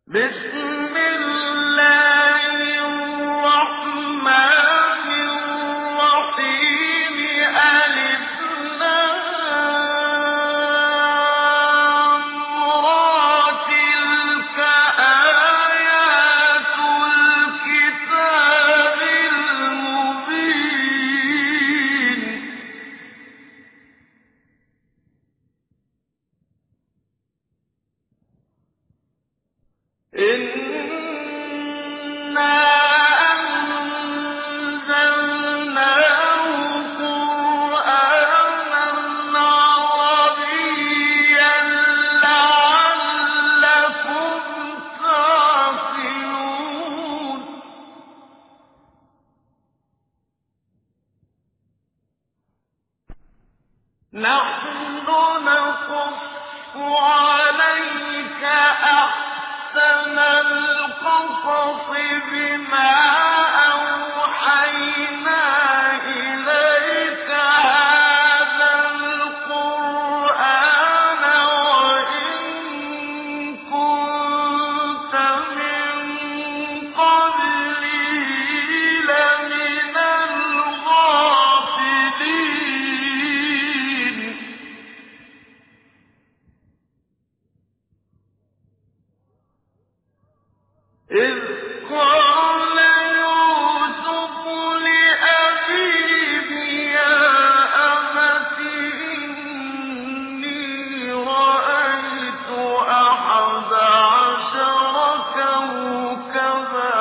بسم الله الرحمن الرحيم ألف لام را تلك آيات الكتاب المبين إنا أنزلناه قرآنا عربيا لعلكم تعقلون نحن نقص عليك أحسن القصص بما أوحينا إليك هذا القرآن وإن كنت من قبله لمن الغافلين إذ قال يوسف لأبيه يا أبت إني رأيت أحد عشر كوكبا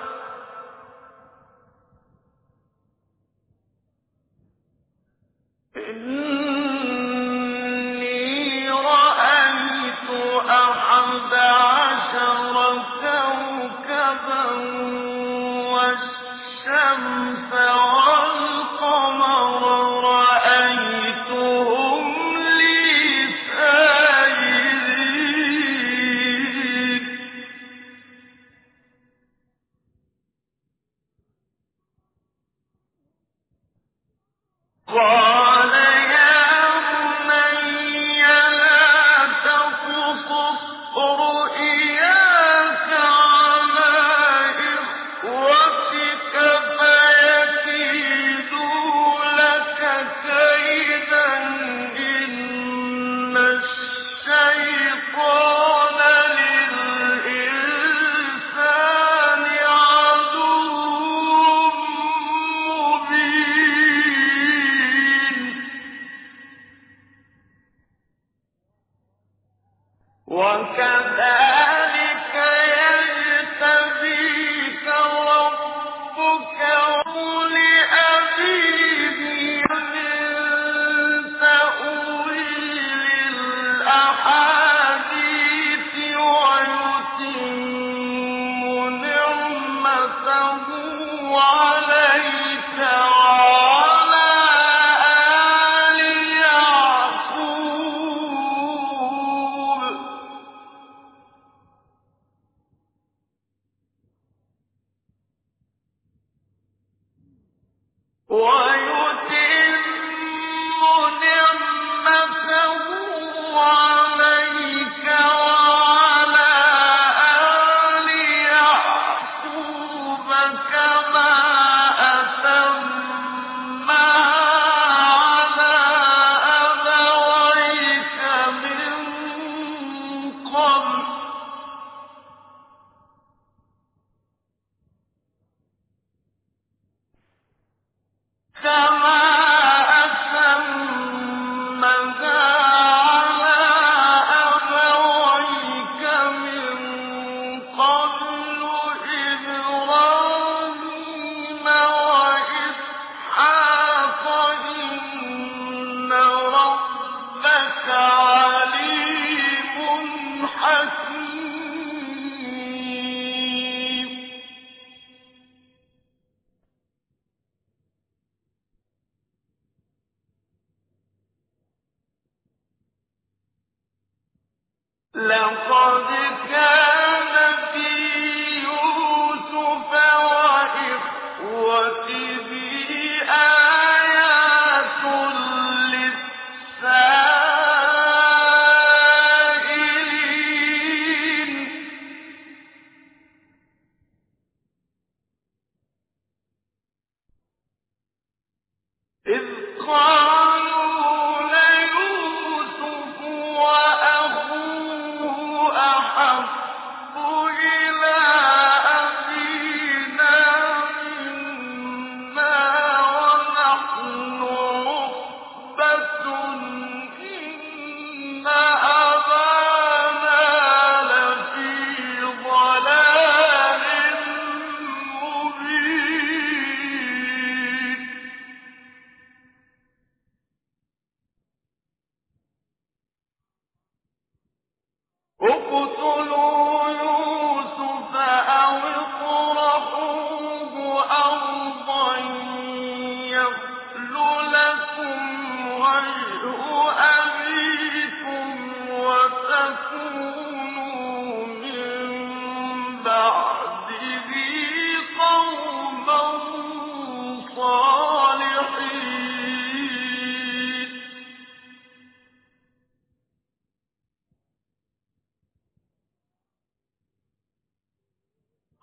إني رأيت أحد عشر كوكبا والشمس والقمر رأيتهم لي ساجدين قال يا بني لا تقصص رؤياك على إخوتك فيكيدوا لك كيدا إن الشيطان للإنسان عدو مبين وكذلك يجتبيك ربك لأبيه من تأويل الأحاديث ويتم نعمته عليك وعلى آل يعقوب ويتم نعمته عليك وعلى آل يعقوب كما أتمها على أبويك من قبل كما أتمها على أبويك من قبل إبراهيم وإسحاق إن ربك عليم حكيم لقد كان في يوسف وإخوته آيات للسائلين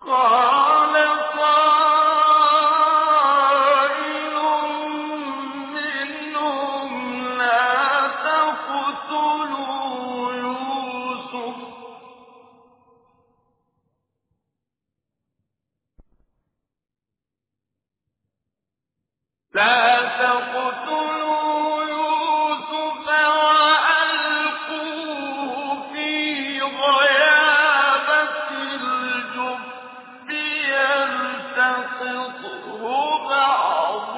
قَالَ قَائِلٌ مِّنْهُمْ لَا تَقْتُلُوا يُوسُفَ ۖ وَأَلْقُوهُ فِي غَيَابَتِ الْجُبِّ يَلْتَقِطْهُ بَعْضُ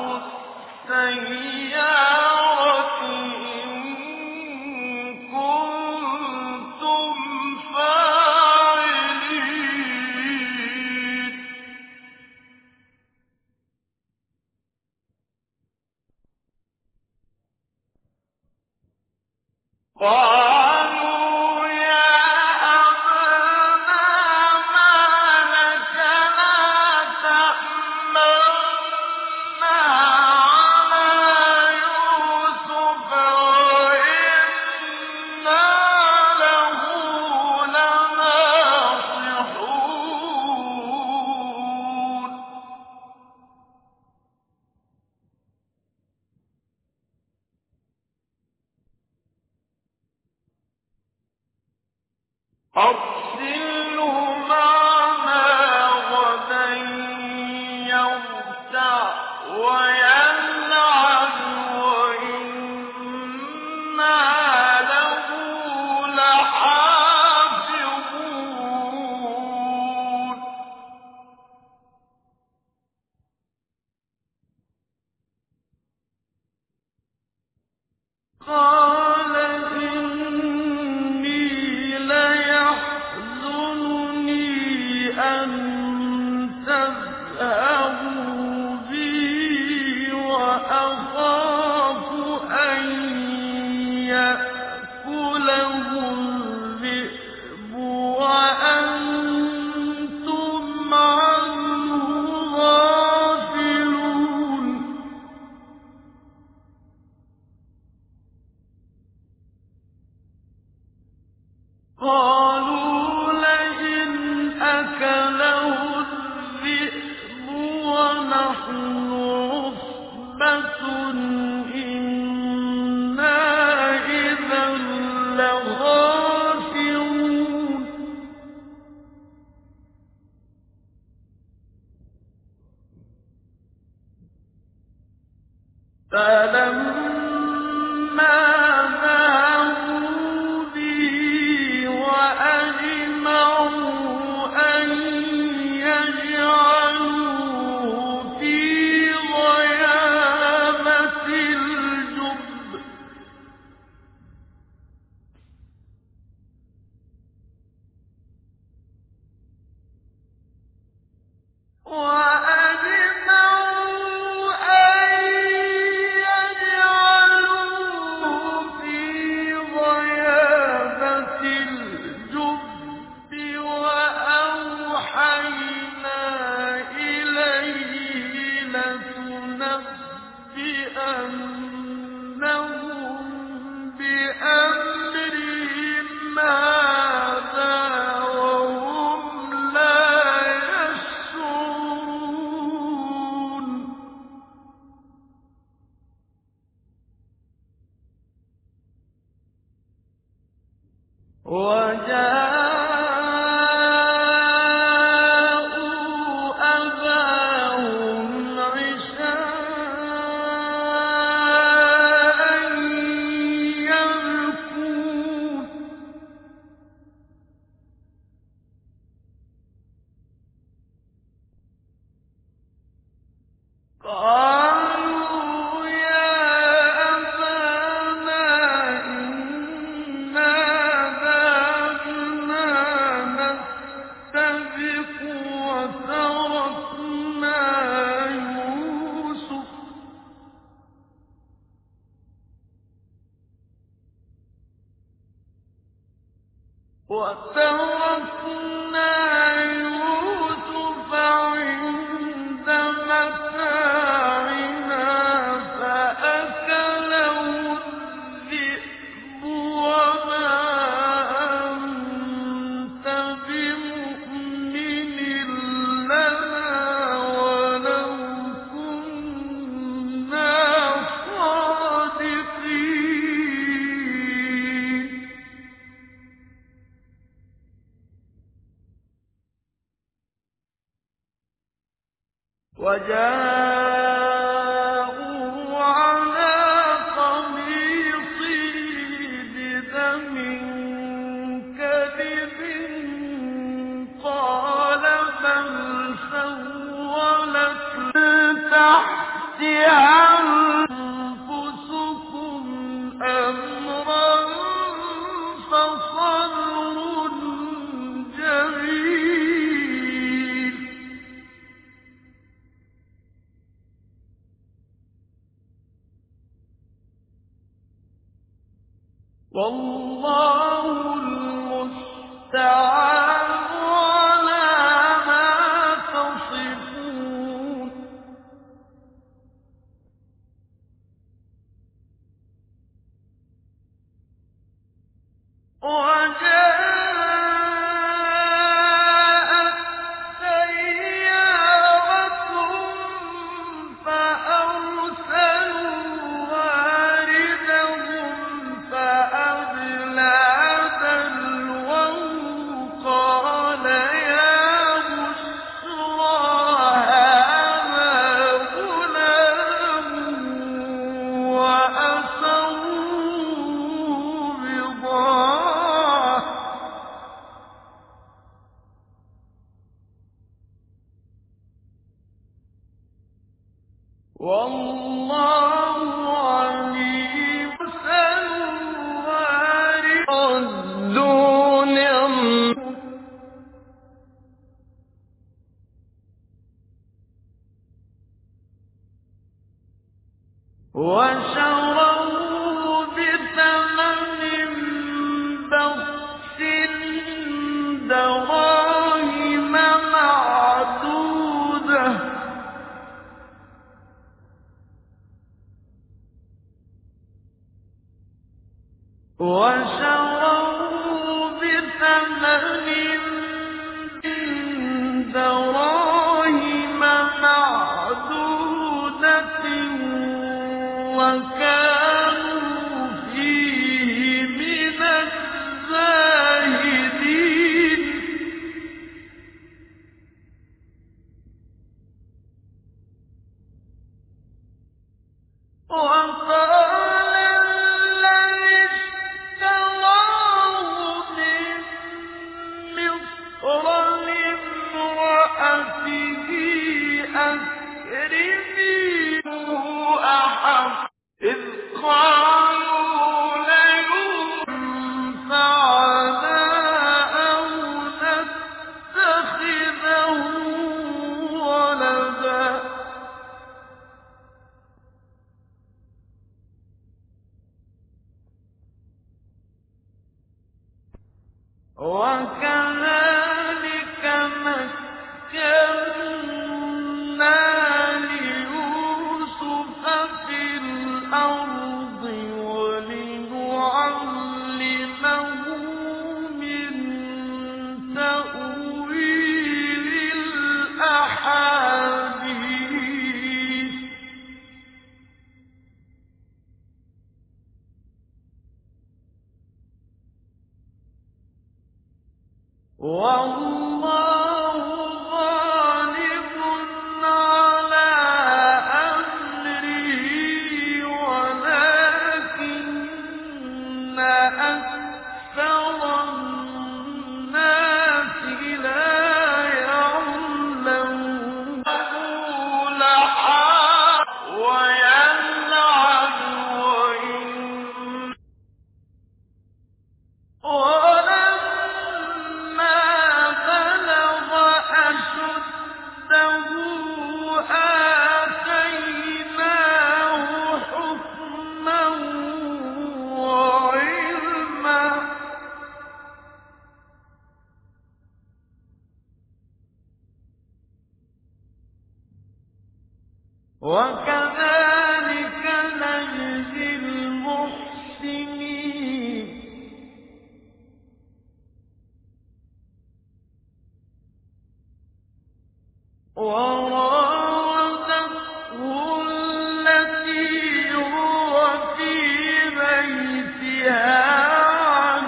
السَّيَّارَةِ إِن كُنتُمْ فَاعِلِينَ قَالُوا يَا أَبَانَا مَا لَكَ لَا تَأْمَنَّا عَلَىٰ يُوسُفَ وَإِنَّا لَهُ لَنَاصِحُونَ أَرْسِلْهُ مَعَنَا غَدًا يَرْتَعْ وَيَلْعَبْ وَإِنَّا لَهُ لَحَافِظُونَ قَالَ إِنِّي لَيَحْزُنُنِي أَن تَذْهَبُوا بِهِ وَأَخَافُ أَن يَأْكُلَهُ الذِّئْبُ وَأَنتُمْ عَنْهُ غَافِلُونَ قَالُوا لَئِنْ أَكَلَهُ الذِّئْبُ وَنَحْنُ عُصْبَةٌ إِنَّا إِذًا لَّخَاسِرُونَ فَلَمَّا ذَهَبُوا بِهِ وَأَجْمَعُوا أَن يَجْعَلُوهُ فِي غَيَابَتِ الْجُبِّ وَأَوْحَيْنَا إِلَيْهِ لَتُنَبِّئَنَّهُم بِأَمْرِهِمْ هَٰذَا وَهُمْ لَا يَشْعُرُونَ وَجَاءُوا أَبَاهُمْ عِشَاءً يَبْكُونَ قَالُوا يَا أَبَانَا إِنَّا ذَهَبْنَا نَسْتَبِقُ وَتَرَكْنَا يُوسُفَ عِندَ مَتَاعِنَا وجاءوا على قميصه بدم كذب قال بل سولت تحتها أنفسكم أمرا فصبر جميل والله المستعان على ما تصفون وجاءت سيارة فأرسلوا واردهم فأدلى دلوه قال يا بشرى هذا غلام وأسروه بضاعة والله عليم سواري الدون وشروه بثمن بخس دراهم معدودة وشروه بثمن دراهم معدودة وكانوا فيه من الزاهدين وقال الذي اشتراه من مصر لامرأته أكرميه أحق إذ قالوا لينفعنا أو نتخذه ولدا وكذلك مكنا ليوسف في الأرض ولنعلمه من تأويل الأحاديث والله غالب على أمره ولكن أكثر الناس لا يعلمون ويلعن ولما بلغ أشده آتيناه حكما وعلما وكذلك نجزي المحسنين وراودته التي هو في بيتها عن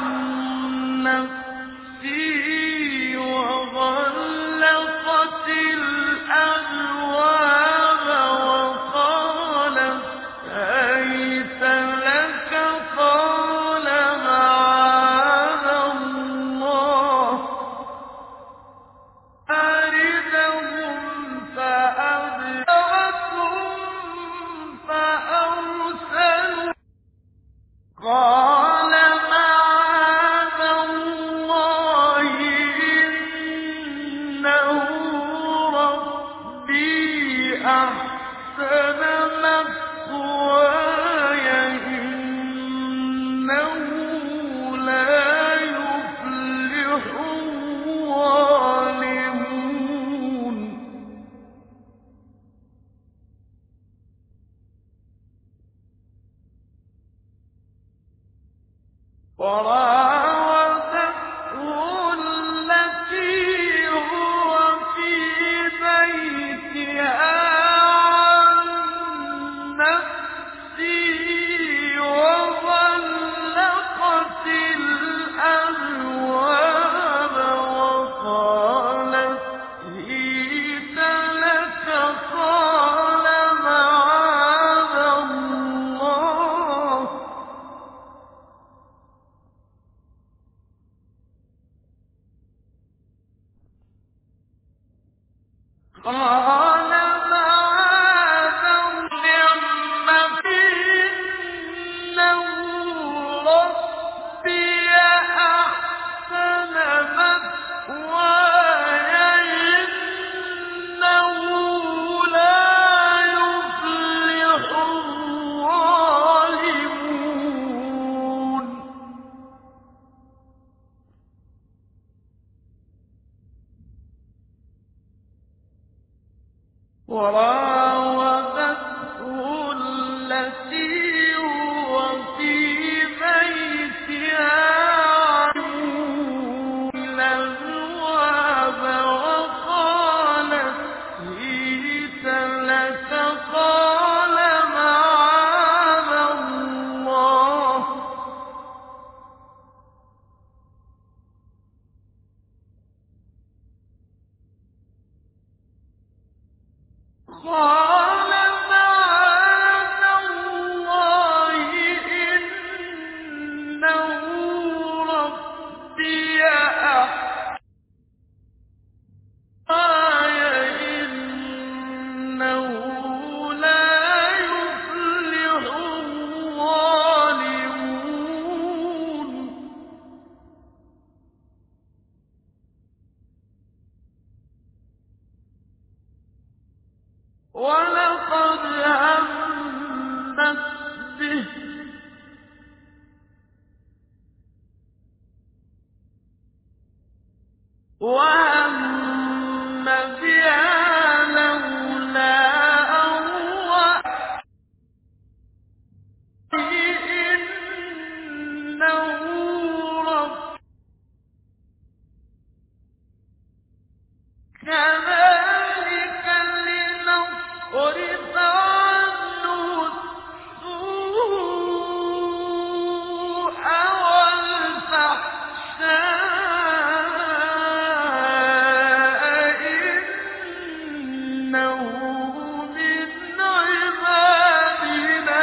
نفسه وغلقت الأبواب قال معاذ الله إنه ربي أحسن مثواي إنه لا يفلح الظالمون وراودته التي هو في بيتها عن الأبواب وقالت هيت لك قال معاذ الله قال معاذ الله إنه ربي أحصاي إنه لا يفلح الظالمون ولقد همت به وهم بها لولا أن رأى إنه رب كذلك لنصرف عنه السوء والفحشاء إنه من عبادنا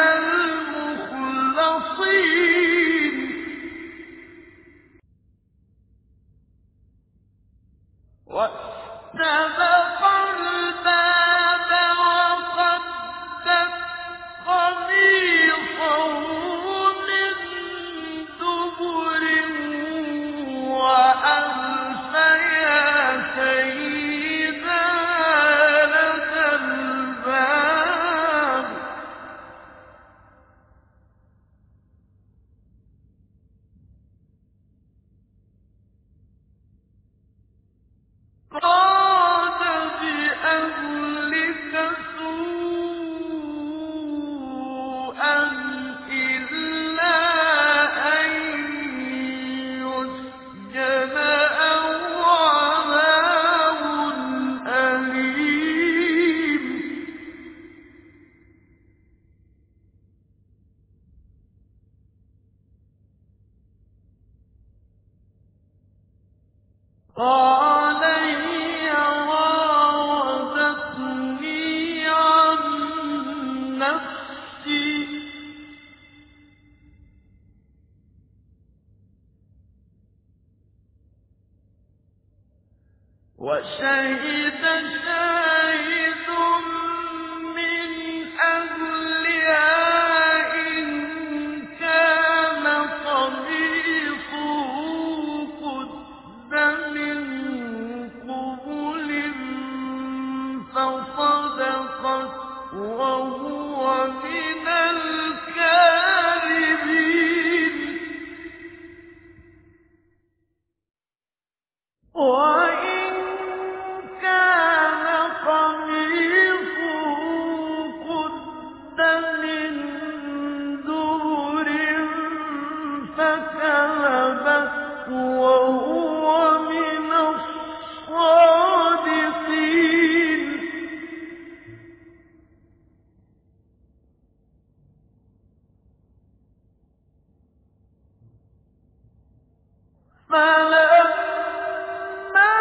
المخلصين واستبق الباب وقدت قميصه من دبر وألف يا سيدها لدى الباب قال بأهلك سوءا إلا أن يسجن أو عذاب أليم قال هي راودتني عن نفسي وشهد شاهد من أهلها إن كان قميصه قد من قبل فصدقت وهو من الكاذبين وإن كان قميصه قد من دبر فكذبت وهو من الصادقين فلما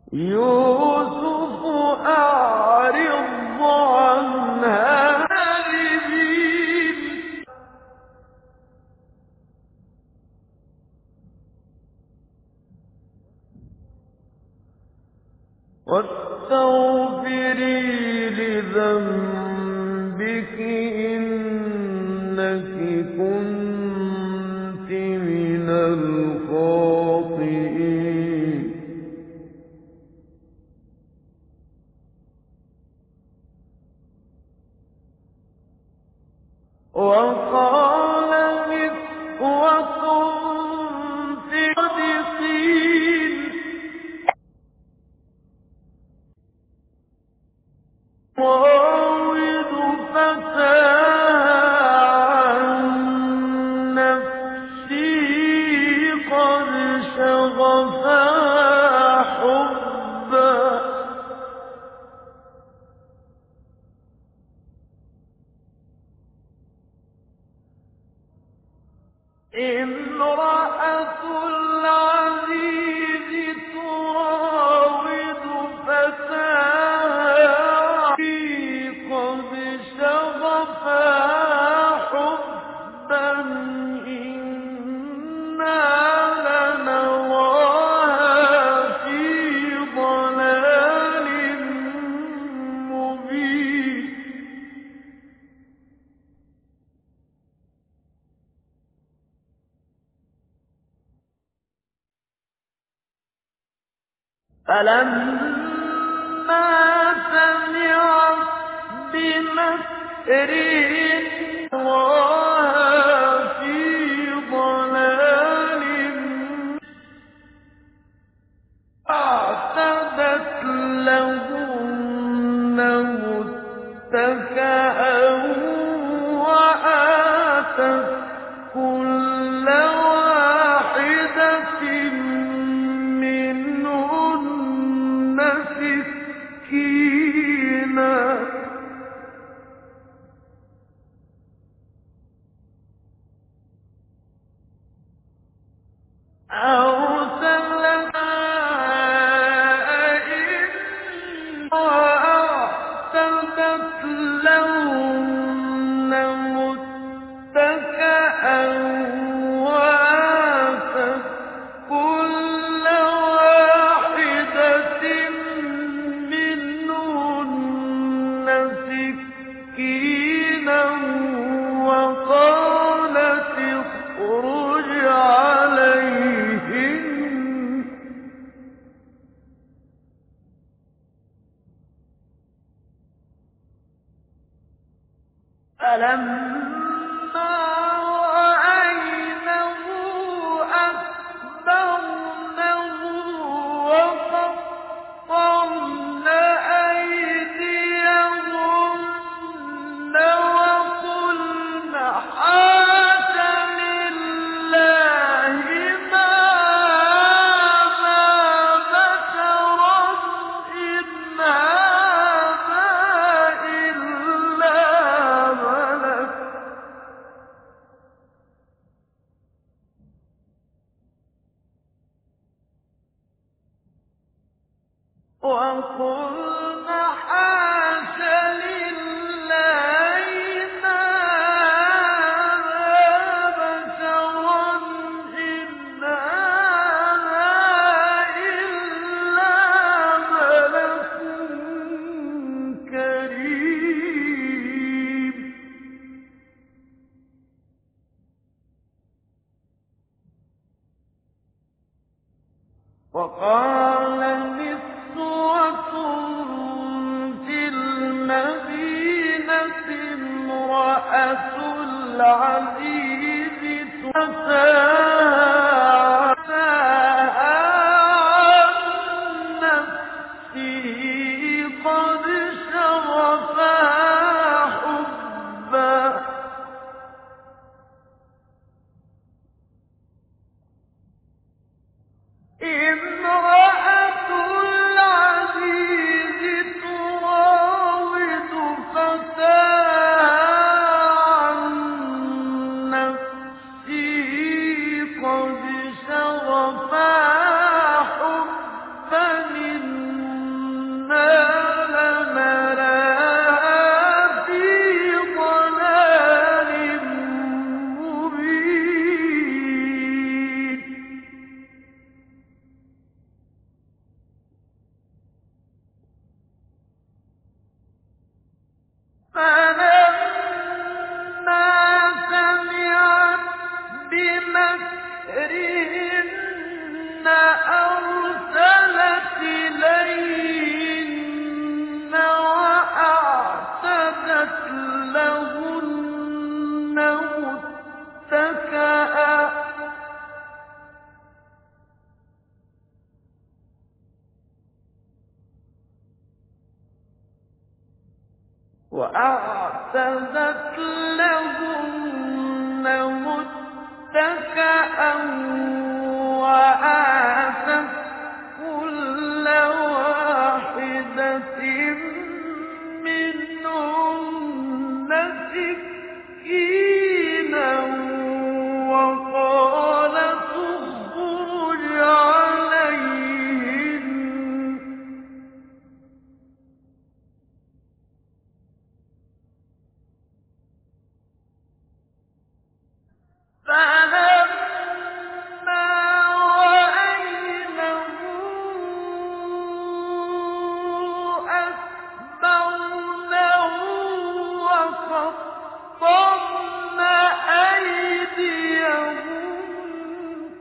يوسف أعرض عن هذه واستغفري لذنبك إنك كنت من الخاطئين وقال نسوة في الصديقين راود فتاها عن نفسه قد شغفها حبا امرأة العزيز تراود فتاها قد شغفها حبا إنا لنراها في ضلال مبين فلما سمعت بمكرهن رآها في ضلال أعتدت لهن متكئا وآتت كل واحدة منهن سكينا أرسلنا وأعتدت لهن متكئا وآتت كل واحدة منهن سكينا وقالت اخرج عليهن فلما رأينه أكبرنه وقطعن أيديهن وقلن حاش لله ما هذا بشرا إن هذا إلا ملك وقلن حاش لله ما هذا بشرا إن هذا إلا ملك كريم وقال نسوة في المدينة امرأة العزيز تتاهى عن نفسه قد شغفها حبا امرأة العزيز تراود فتاها عن نفسه قد شغفها حبا سحرهن أرسلت إليهن وأعتدت لهن متكئا وآتت كل واحدة منهن سكينا وقالت اخرج عليهن فلما رأينه أكبرنه وقطعن أيديهن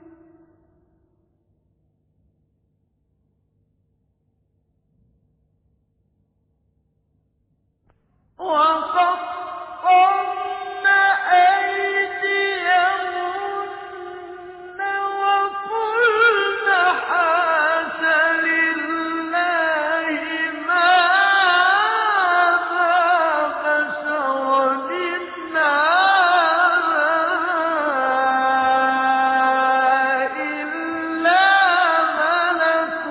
وقلن حاش لله ما هذا بشرا إن هذا إلا ملك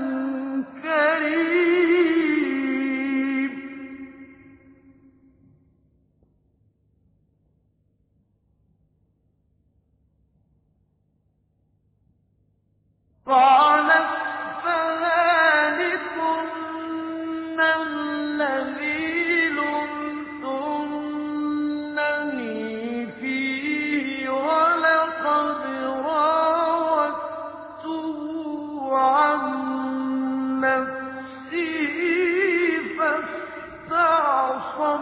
كريم قالت فذلكن الذي لمتنني فيه ولقد راودته عن نفسه فاستعصم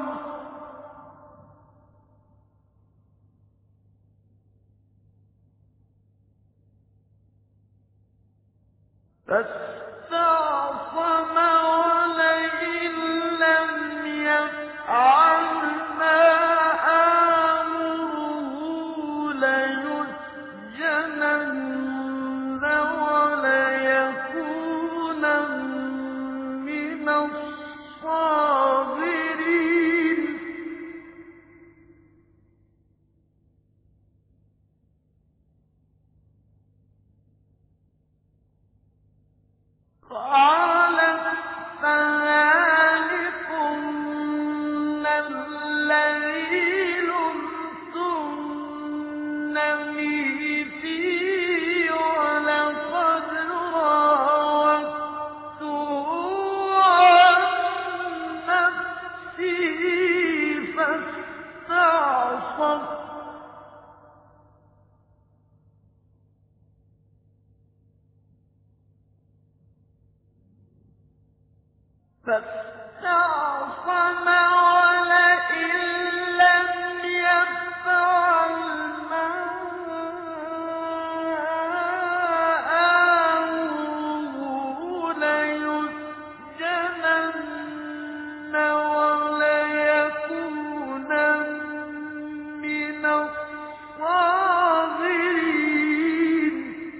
ولئن لم يفعل ما آمره ليسجنن وليكونن من الصاغرين قالت فذلكن الذي لمتنني فيه ولقد راودته عن نفسه فاستعصم ولئن لم يفعل ما آمره ليسجنن وليكونن من الصاغرين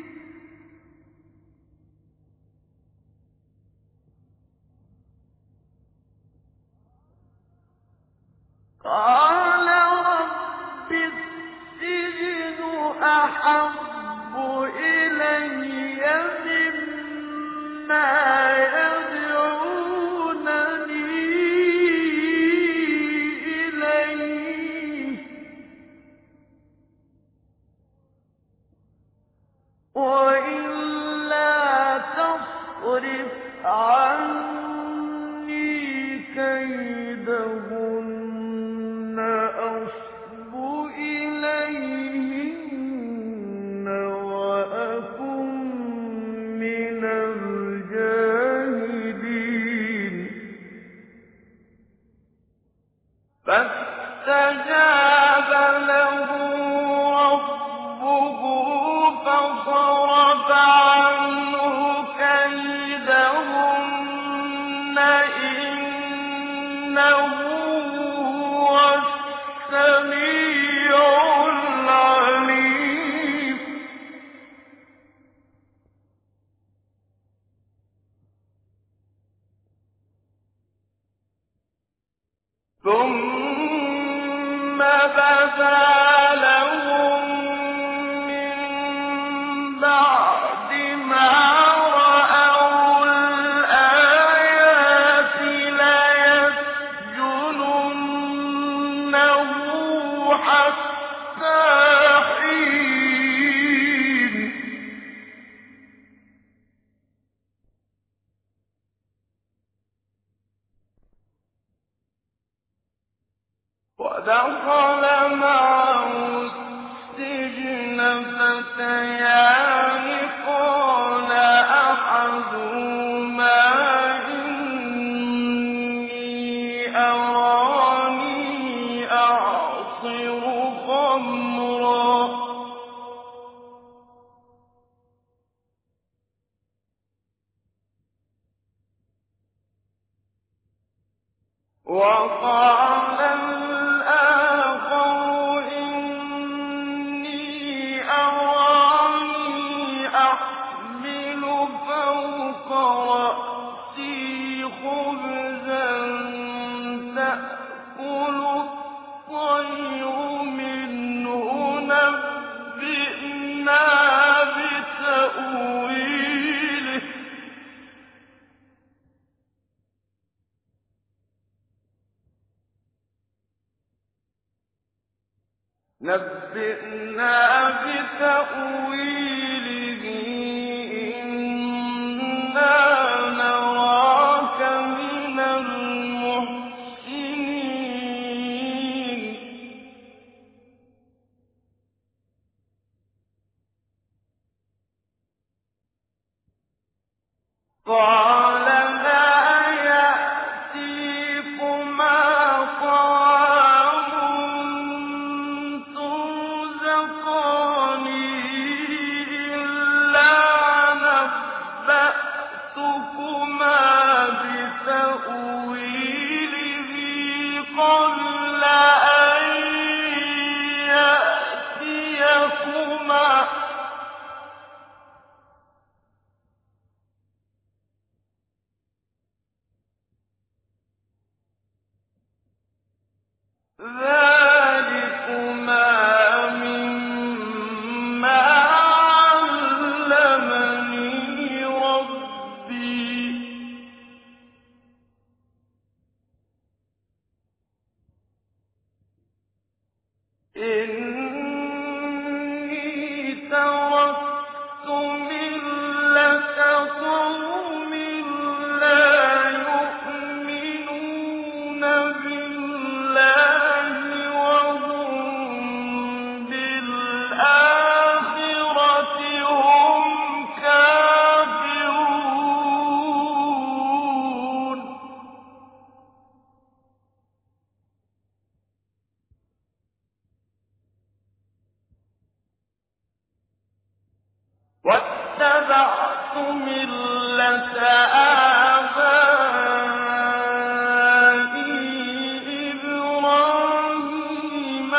قال رب السجن أحب إلي مما يدعونني إليه وإلا تصرف عني كيدهن أصب إليهن وأكن من الجاهلين فاستجاب له ربه ثم بدا لهم من بعد ما رأوا الآيات ليسجننه حتى حين ودخل معه السجن فتيان قال أحدهما إني أراني أعصر خمرا وقال الآخر إني أراني أحمل فوق رأسي خبزا تأكل الطير منه نبئنا بتأويله إنا نراك من المحسنين قال لا يأتيكما طعام ترزقانه إلا نبأتكما بتأويله قبل أن يأتيكما ذلكما مما علمني ربي إني تركت ملة قوم لا يؤمنون بالله وهم بالآخرة هم كافرون واتبعت ملة آبائي إبراهيم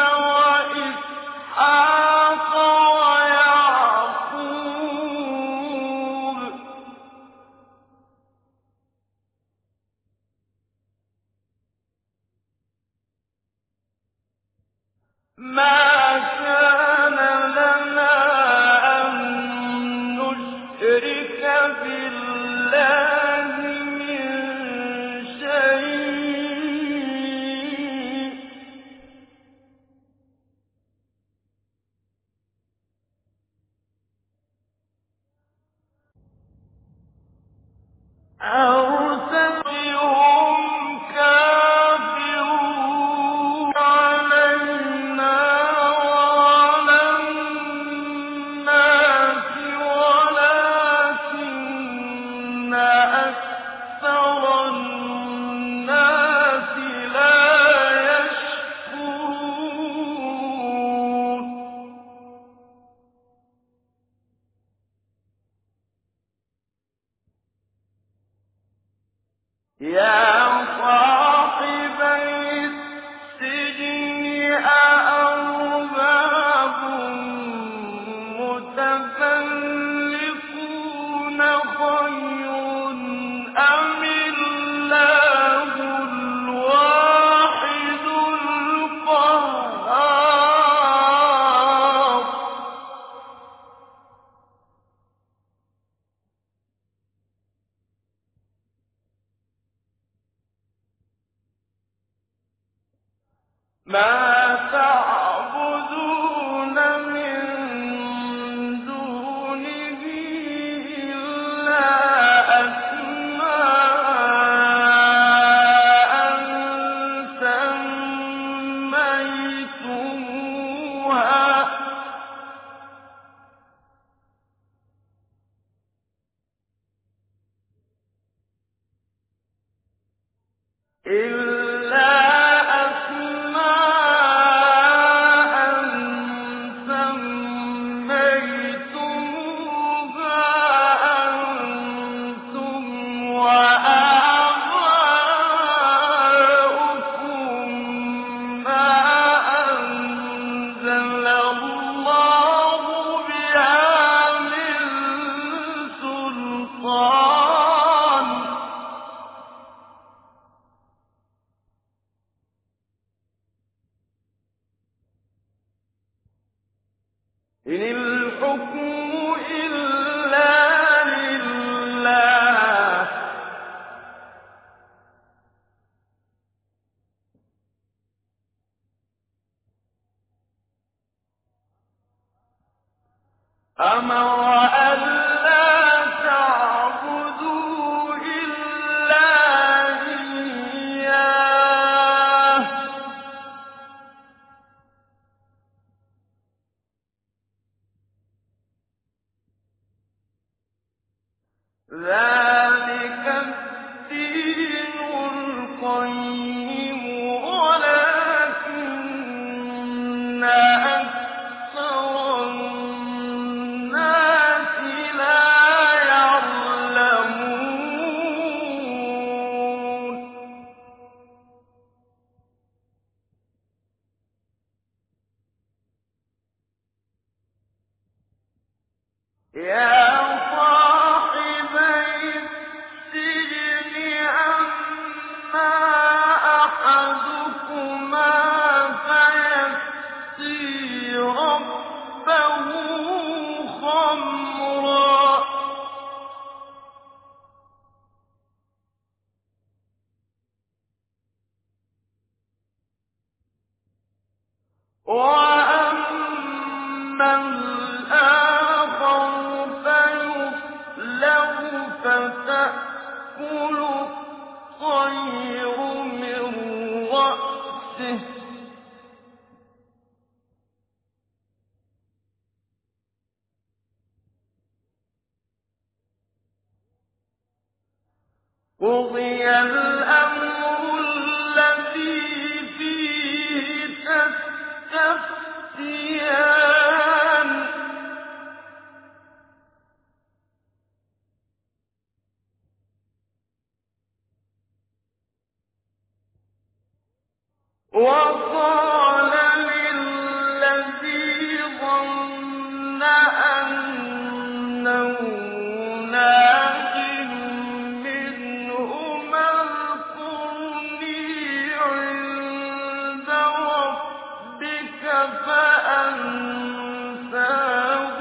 وإسحاق ويعقوب ما كان لنا أن نشرك بالله من شيء أرسلهم كافرون علينا وعلى الناس ولكن أكثر الناس لا يشكرون يا صاحبي السجن أأرباب متفرقون خير أم الله الواحد ما تعبدون من دونه إلا أسماء سميتموها أنتم وآباؤكم ما أنزل الله بها من سلطان إن الحكم إلا لله أمر ألا تعبدوا إلا إياه ذلك الدين القيم ولكن أكثر الناس لا يعلمون يا صاحبي السجن أما أحدكما فيسقي ربه خمرا وأما الآخر فيصلب فتأكل الطير من رأسه قضي الأمر الذي فيه تستفتيان وقال للذي ظن أنه ناج منهما اذكرني عند ربك فأنساه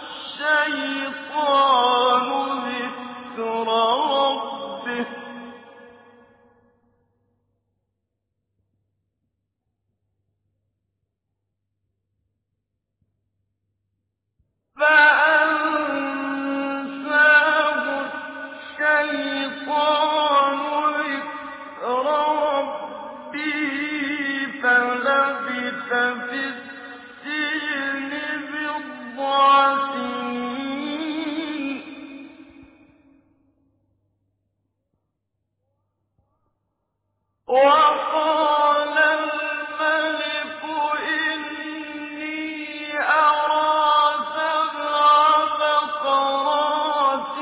الشيطان ذكر ربه فأنساه الشيطان ذكر ربه فلبث في السجن بضع سنين وقال الملك إني أرى سبع بقرات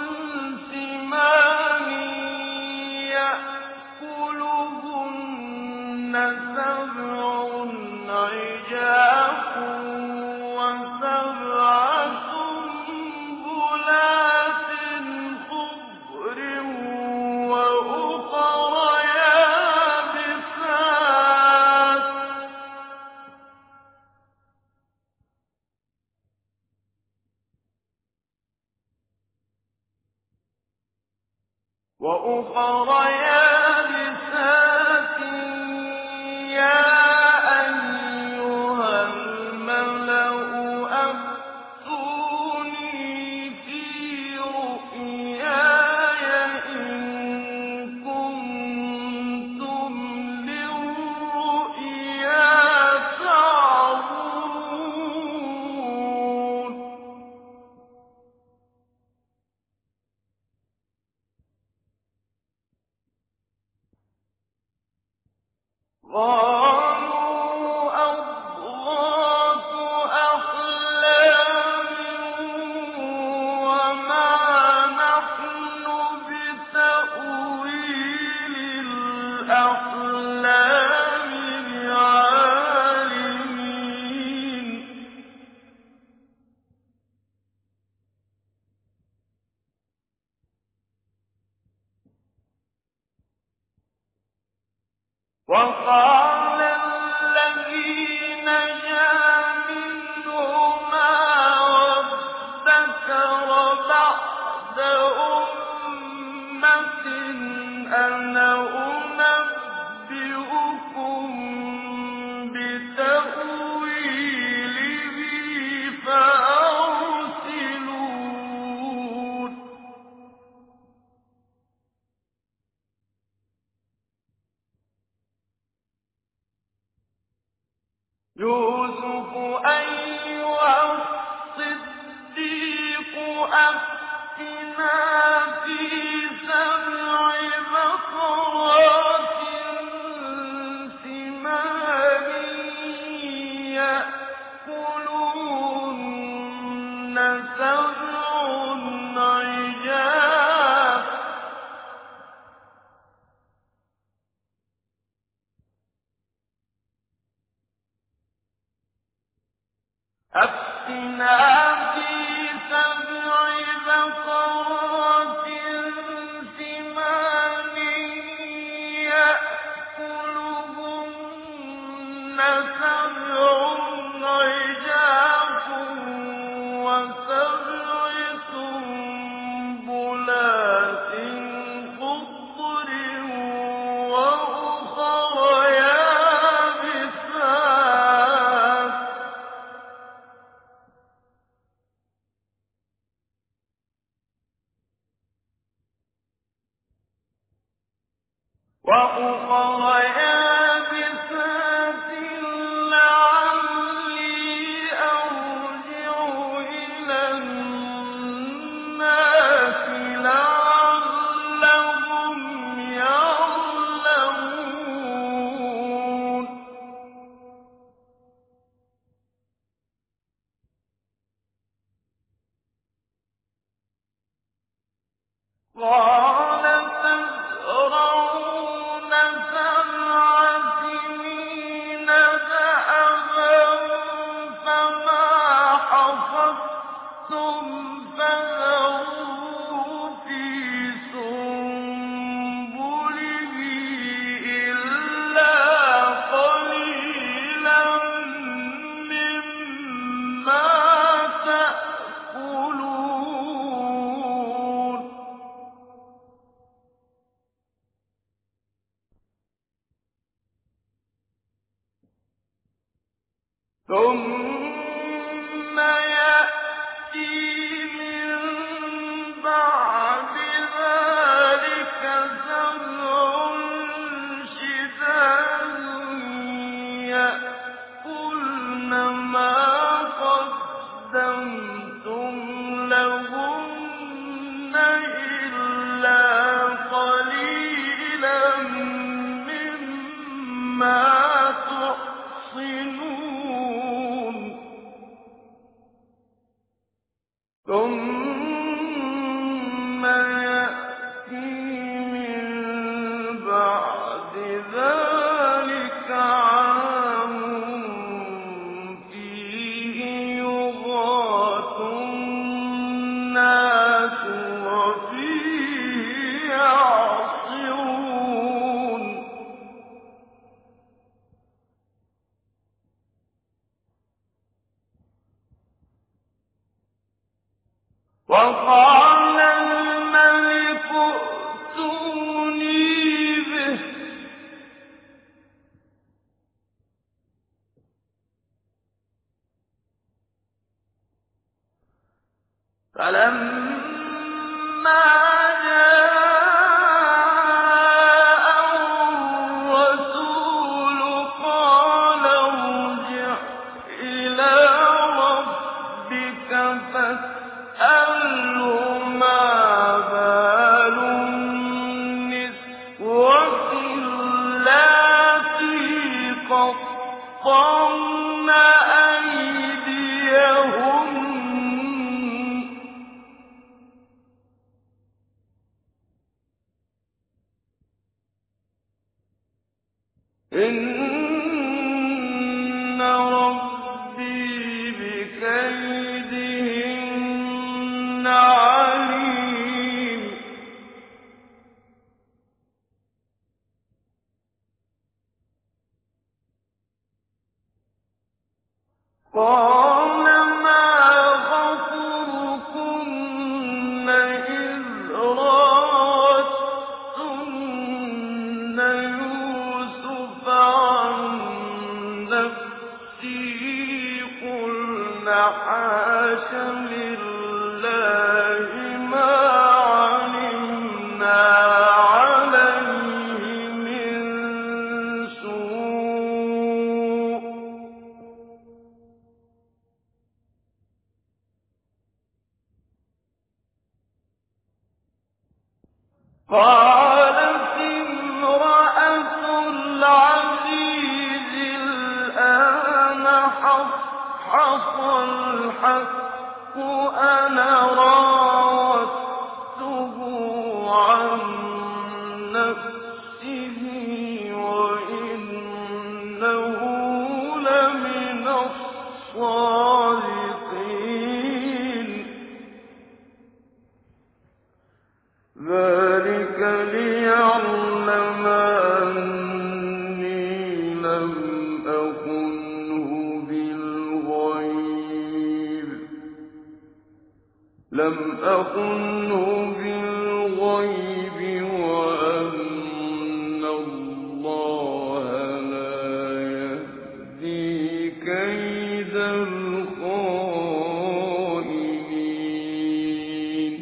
سمان يأكلهن سبع عجاف وسبع سنبلات خضر وأخر يابسات يا قَالُوا أَضْغَاثُ أَحْلَامٍ وَمَا نَحْنُ بِتَأْوِيلِ الْأَحْلَامِ بِعَالِمِينَ وَقَالَ الَّذِي نَجَا مِنْهُمَا وَادَّكَرَ بَعْدَ أُمَّةٍ أَنَا أُنَبِّئُكُم بِتَأْوِيلِهِ فَأَرْسِلُونِ يُوسُفُ أَيُّهَا الصِّدِّيقُ أَفْتِنَا فِي 7 بَقَرَاتٍ سِمَانٍ يَأْكُلُهُنَّ 7 عِجَافٌ أَفْتِنَا فِي 7 بَقَرَاتٍ سِمَانٍ يَأْكُلُهُنَّ 7 عِجَافٌ و7 سُنبُلَاتٍ خُضْرٍ وَأُخَرَ يَابِسَاتٍ لَعَلِّي أَرْجِعُ إِلَى النَّاسِ لَعَلَّهُمْ يَعْلَمُونَ قَالَ تَزْرَعُونَ 7 سِنِينَ دَأَبًا فَمَا حَصَدتُّمْ فَذَرُوهُ فِي سُنبُلِهِ إِلَّا قَلِيلًا مِّمَّا تَأْكُلُونَ ثُمَّ يَأْتِي مِن بَعْدِ ذَٰلِكَ 7 شِدَادٌ يَأْكُلْنَ مَا قَدَّمْتُمْ لَهُنَّ إِلَّا قَلِيلًا مِّمَّا تُحْصِنُونَ ثُمَّ يَأْتِي مِن بَعْدِ ذَٰلِكَ عَامٌ فِيهِ يُغَاثُ النَّاسُ وَفِيهِ يَعْصِرُونَ وَقَالَ الْمَلِكُ ائْتُونِي بِهِ فَلَمَّا جَاءَهُ الرَّسُولُ قَالَ ارْجِعْ إِلَىٰ رَبِّكَ فَاسْأَلْهُ مَا بَالُ النِّسْوَةِ اللَّاتِي إِنَّ رَبِّي بِكَيْدِهِنَّ عَلِيمٌ قَالَ مَا خَطْبُكُنَّ إِذْ رَاوَدتُّنَّ يُوسُفَ عَن نَّفْسِهِ قُلْنَ حَاشَ لِلَّهِ مَا عَلِمْنَا عَلَيْهِ مِن سُوءٍ ۚ قالت امرأة العزيز الآن حصحص الحق أنا راودته عن نفسه وإنه لمن الصادقين ذلك ليعلم أني لم أخنه بالغيب وأن الله لا يهدي كيد الخائنين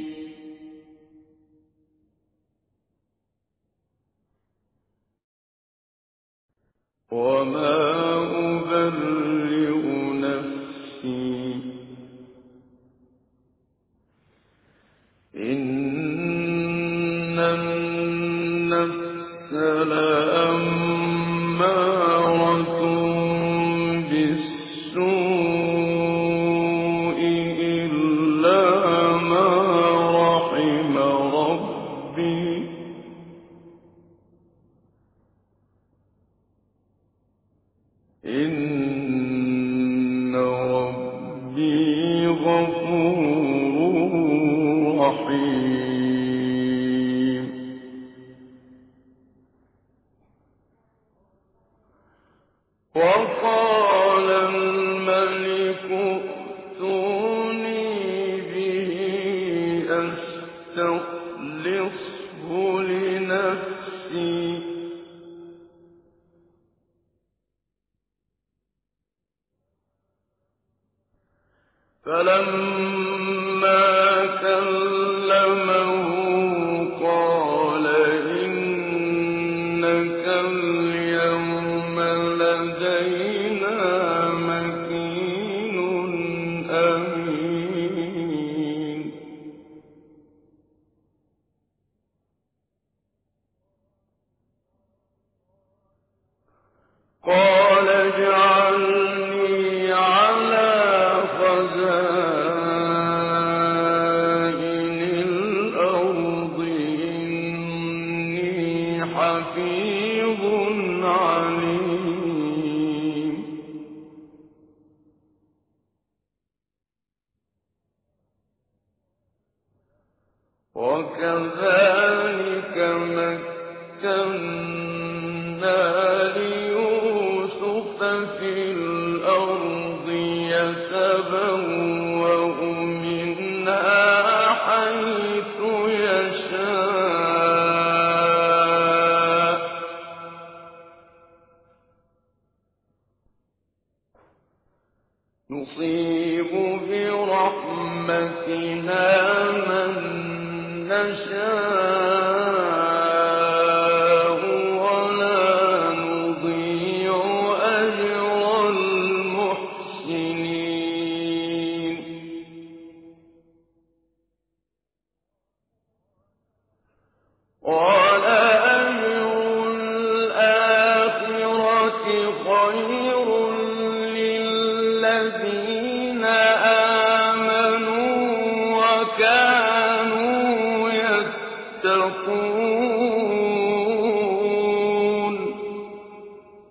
وما أبرئ نفسي إن النفس لأمارة بالسوء إلا ما رحم ربي إن ربي غفور رحيم وقال الملك ائتوني به أستخلصه لنفسي فلما كلمه قال إنك اليوم لدينا مكين أمين قال اجعلني على خزائن الأرض إني حفيظ عليم وكذلك مكنا ليوسف في الأرض يتبوأ منها حيث يشاء نصيب برحمتنا من نشاء ولا نضيع أجر المحسنين ولأجر الآخرة خير للذين آمنوا وكانوا يتقون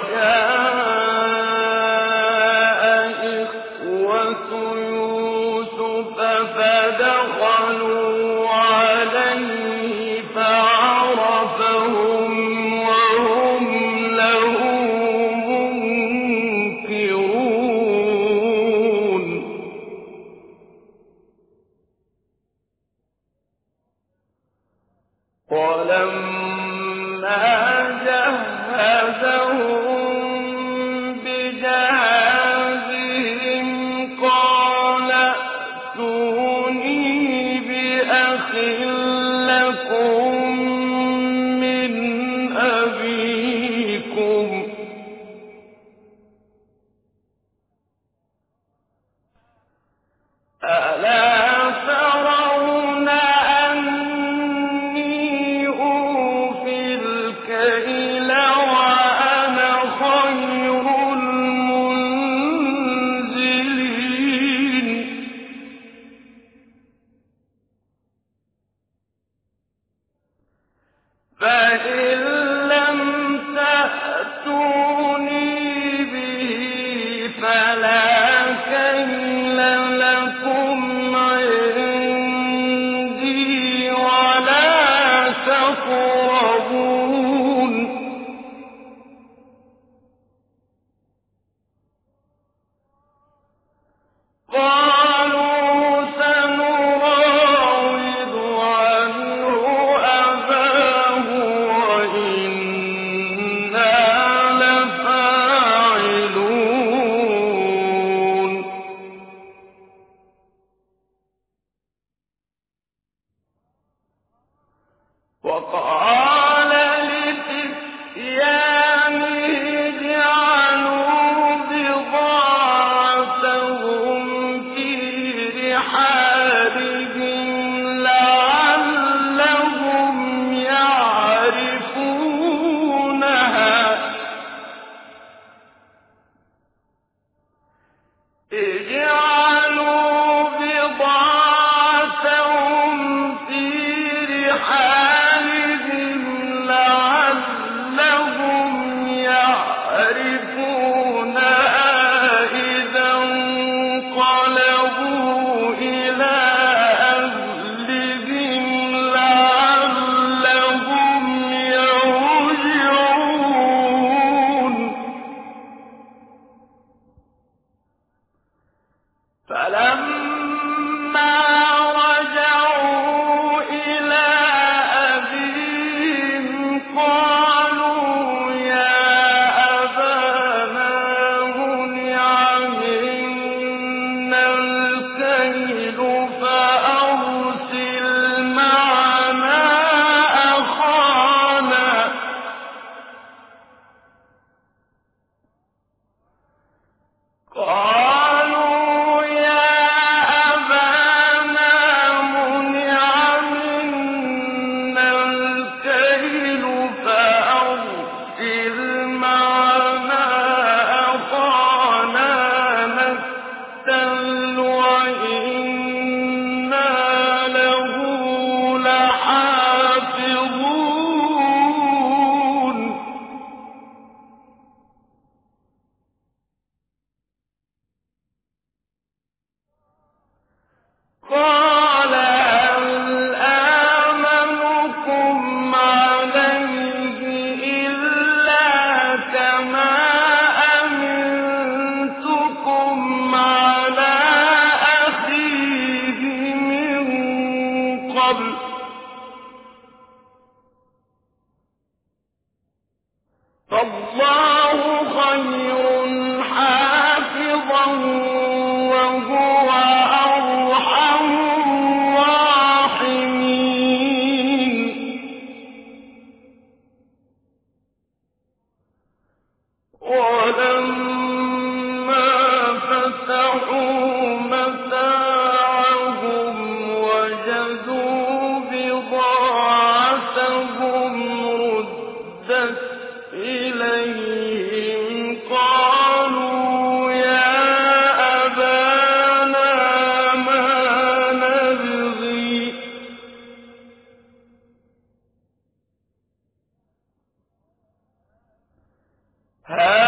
هذا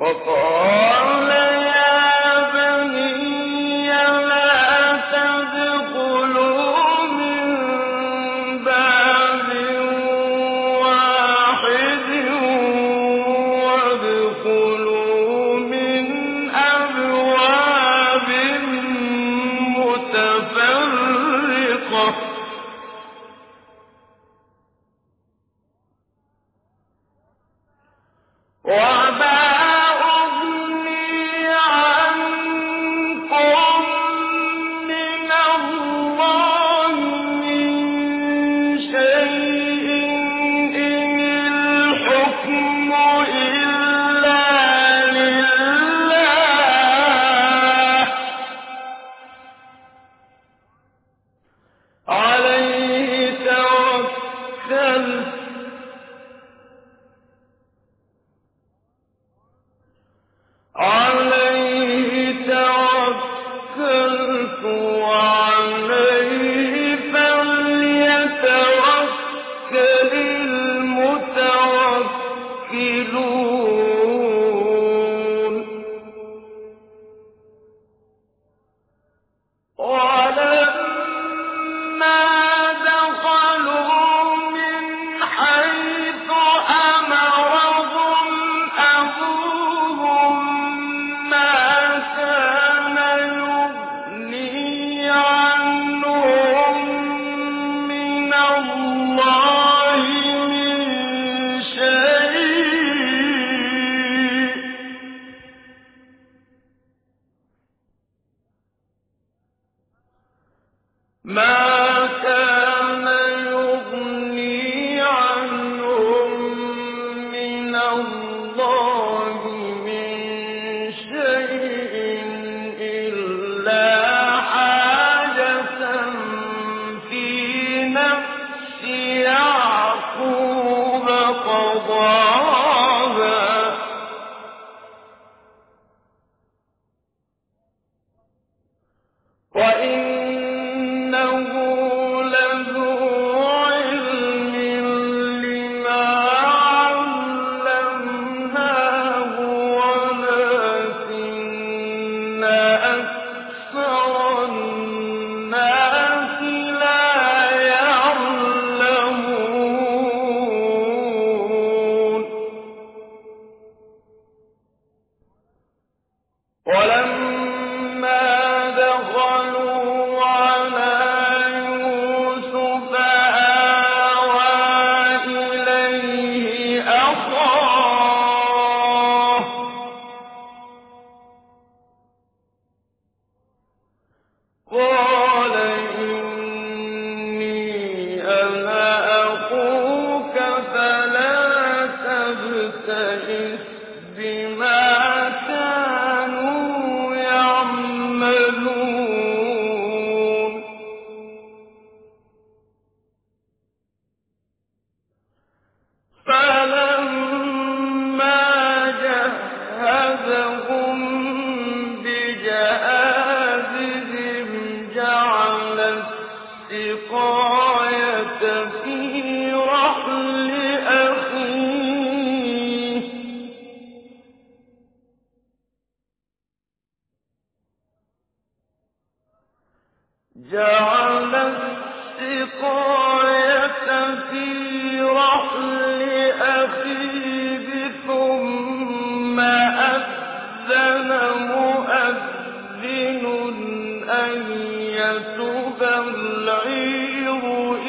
وقال يا بني لا تدخلوا من باب واحد وادخلوا من أبواب متفرقة وما أغني عنكم من الله من شيء إن الحكم إلا لله عليه توكلت وعليه فليتوكل المتوكلون ولما دخلوا من حيث أمرهم أبوهم ما كان يغني عنهم من الله من شيء ما كان يغني عنهم من الله من شيء إلا حاجة في نفس يعقوب قضاها وإنه لذو علم لما علمناه ولكن أكثر الناس لا يعلمون ولما دخلوا على يوسف آوى إليه أخاه قال إني أنا أخوك فلا تبتئس بما كانوا يعملون فلما جهزهم بجهازهم جعل السقاية في رحل أخيه جعل السقاية في رحل أخيه ثم أذن مؤذن أيتها العير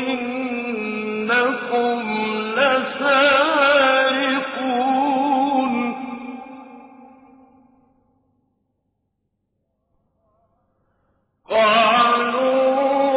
إنكم لسارقون قالوا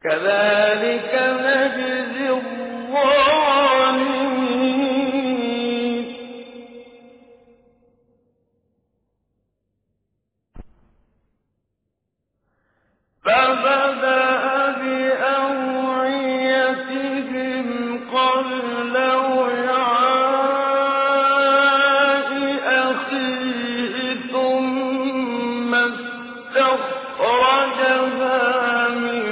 كذلك نجزي الظالمين. فبدأ بأوعيتهم قبل وعاء أخيه ثم استخرجها من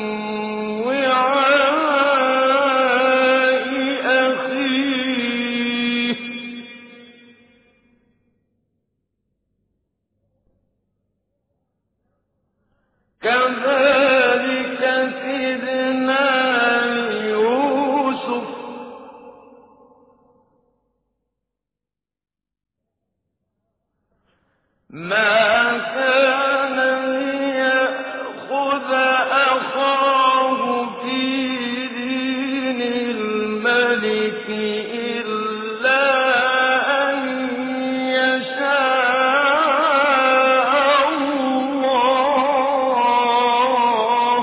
وعاء أخيه كذلك كدنا ليوسف ما كان ليأخذ أخاه في دين الملك إلا أن يشاء الله.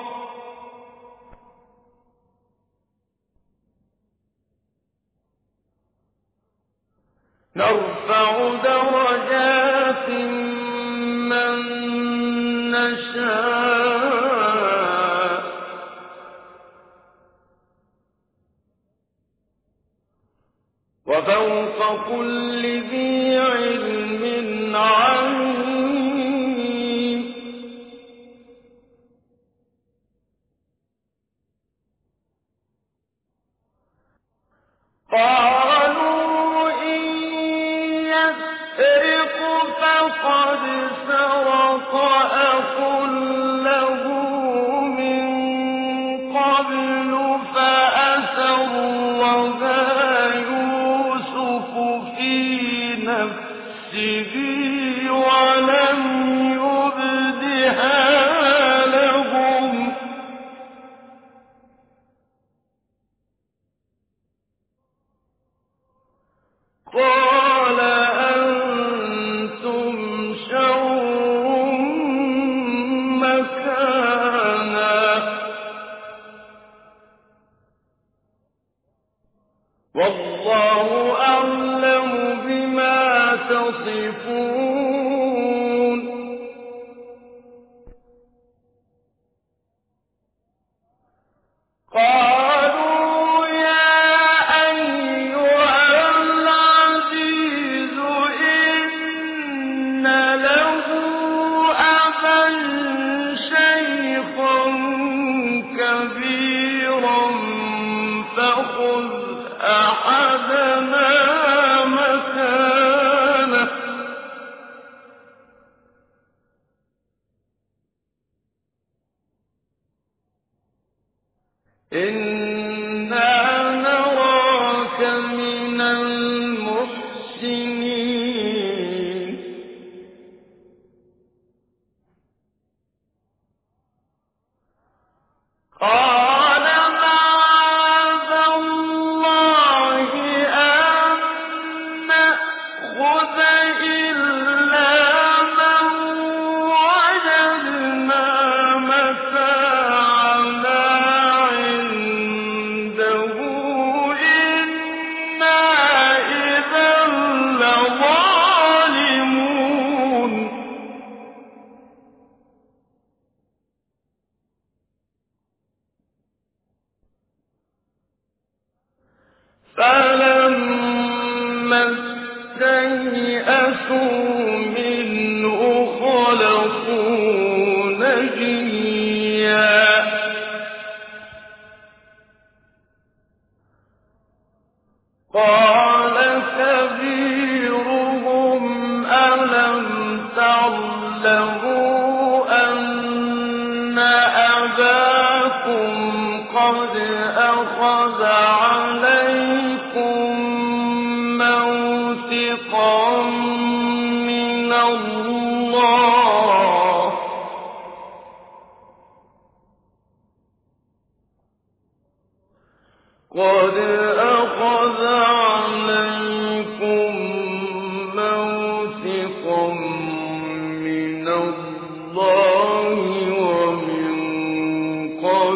نرفع درجات من نشاء وفوق كل ذي علم عليم. قالوا إن يسرق فقد سرق أخ له من قبل فأسرها يوسف في نفسه ولم يبدها لهم قال أنتم شر مكانا والله أعلم بما تصفون. قالوا يا أيها العزيز إن له أبا شيخا كبيرا فخذ أحدنا مكانه إنا نراك من المحسنين. قال معاذ الله أن نأخذ إلا من وجدنا متاعنا عنده إنا إذا لظالمون. فلما استيئسوا منه خلصوا نجيا قال كبيرهم ألم تعلموا أن أباكم قد أخذ عليكم موثقا من الله قد أخذ عليكم موثقا من الله ومن قبل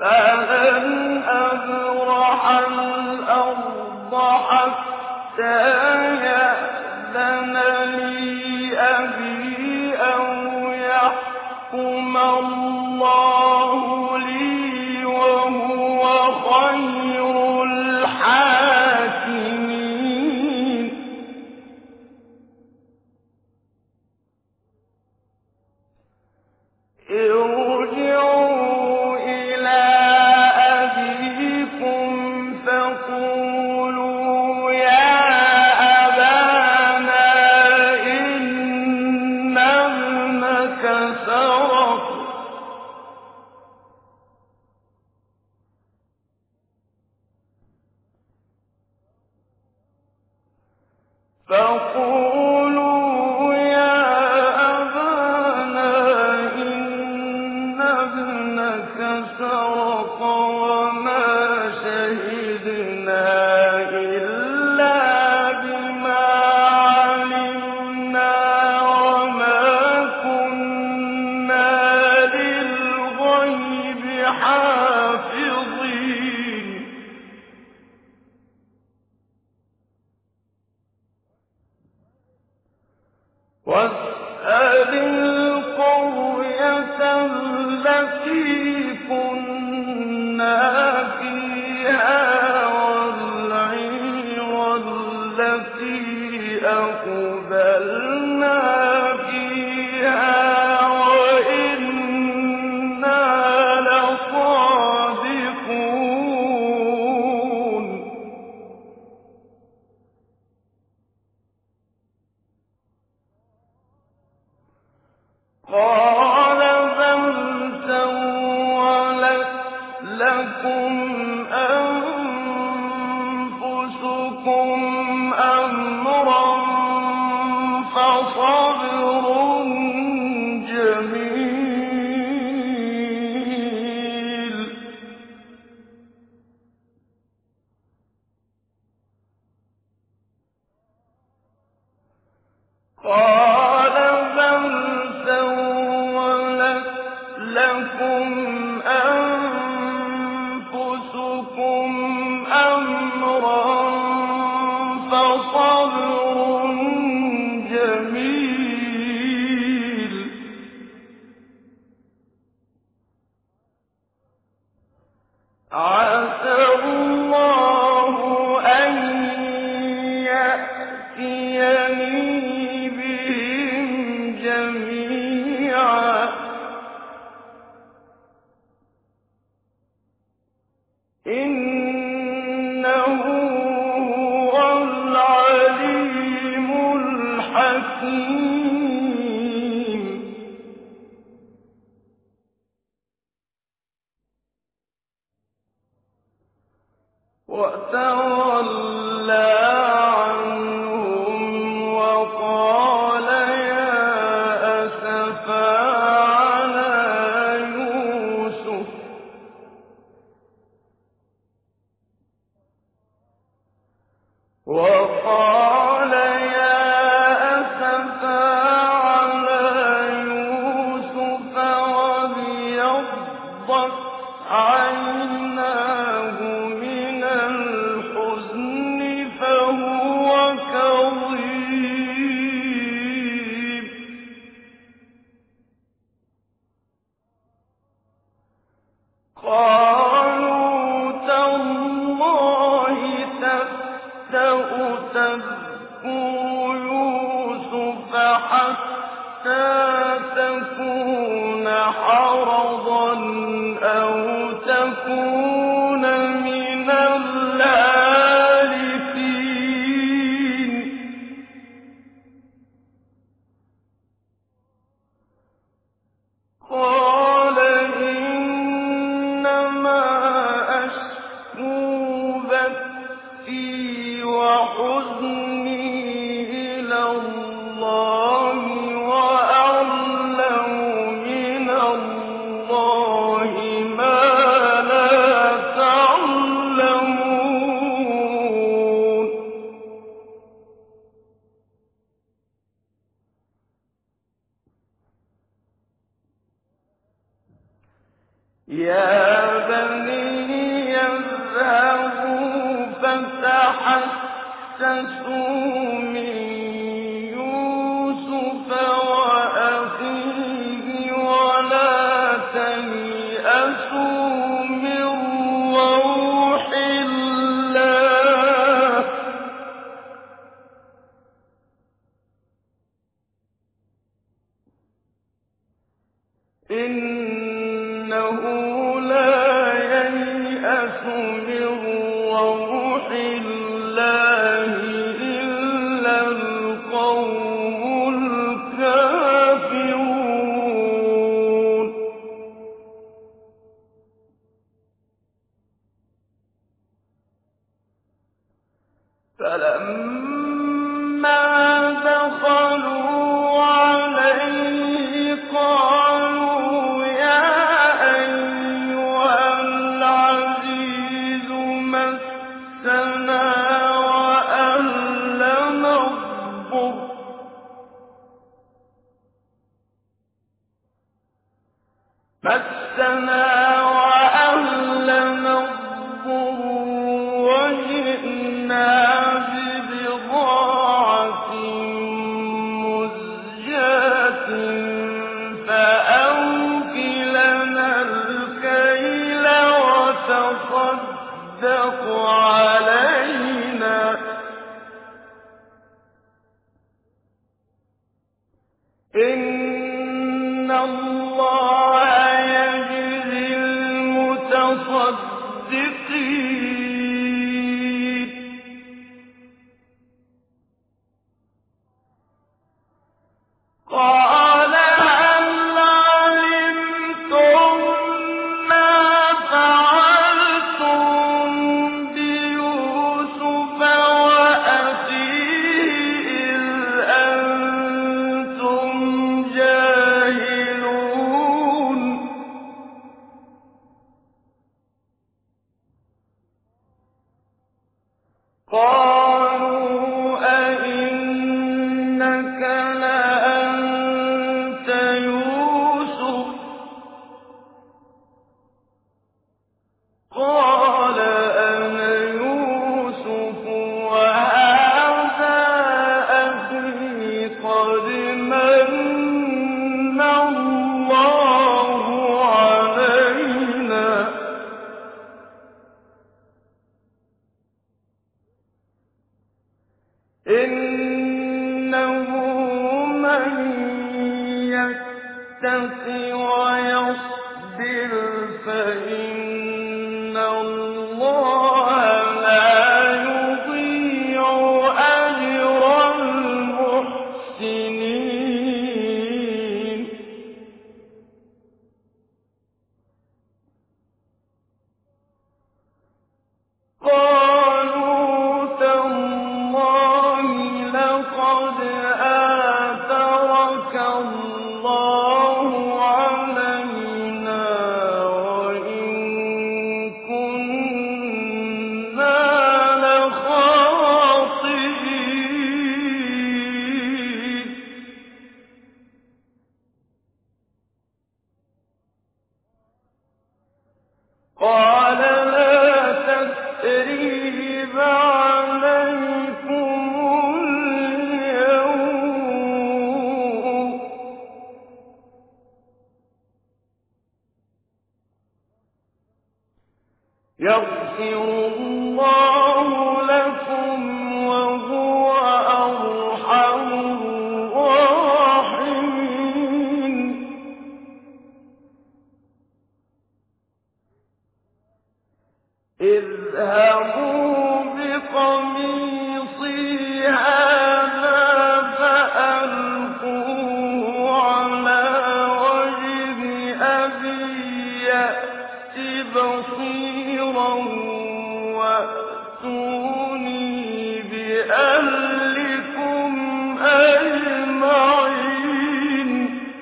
فلن أبرح الأرض حتى يأذن لي أبي أو يحكم الله لي وهو خير الحاكمين. ارجعوا إلى أبيكم فقولوا يا أبانا إن ابنك سرق وما شهدنا إلا بما علمنا وما كنا للغيب حافظين. واسأل القرية التي كنا فيها والعير التي أقبلنا فيها وإنا لصادقون. قال بل سولت لكم أنفسكم أمرا فصبر جميل. قال بل سولت لكم أنفسكم أمرا فصبر جميل. عسى الله أن يأتيني بهم جميعا إنه هو العليم الحكيم. وتولى عنهم وقال يا أسفا على يوسف وقال يا أسفا على يوسف وابيضت عيناه من الحزن فهو كظيم. قالوا تالله تذكر يوسف حتى تكون حرضا أو تكون من الهالكين. قال إنما أشكو بثي وحزني إلى الله وأعلم من الله ما لا بني يذهبوا فتحسسوا من يوسف وأخيه ولا تيأسوا من روح الله إنه لا ييأس من روح الله إلا القوم الكافرون فلما دخلوا عليه قالوا يا أيها العزيز مسنا وأهلنا الضر وجئنا ببضاعة مزجاة فأوف لنا الكيل وتصدق علينا إن الله يجزي المتصدقين قال هل علمتم ما فعلتم بيوسف وأخيه إذ أنتم جاهلون قالوا أئنك لأنت يوسف قال أنا يوسف وهذا أخي قد من الله علينا إنه من يتق ويصبر فإن الله لا يضيع أجر المحسنين قالوا تالله لقد آثرك الله علينا وإن كنا لخاطئين قال لا تثريب عليكم اليوم يغفر الله لكم وهو أرحم الراحمين اذهبوا بقميصي هذا فألقوه على وجه أبي يأت بصيرا وأتوني بأهلكم أجمعين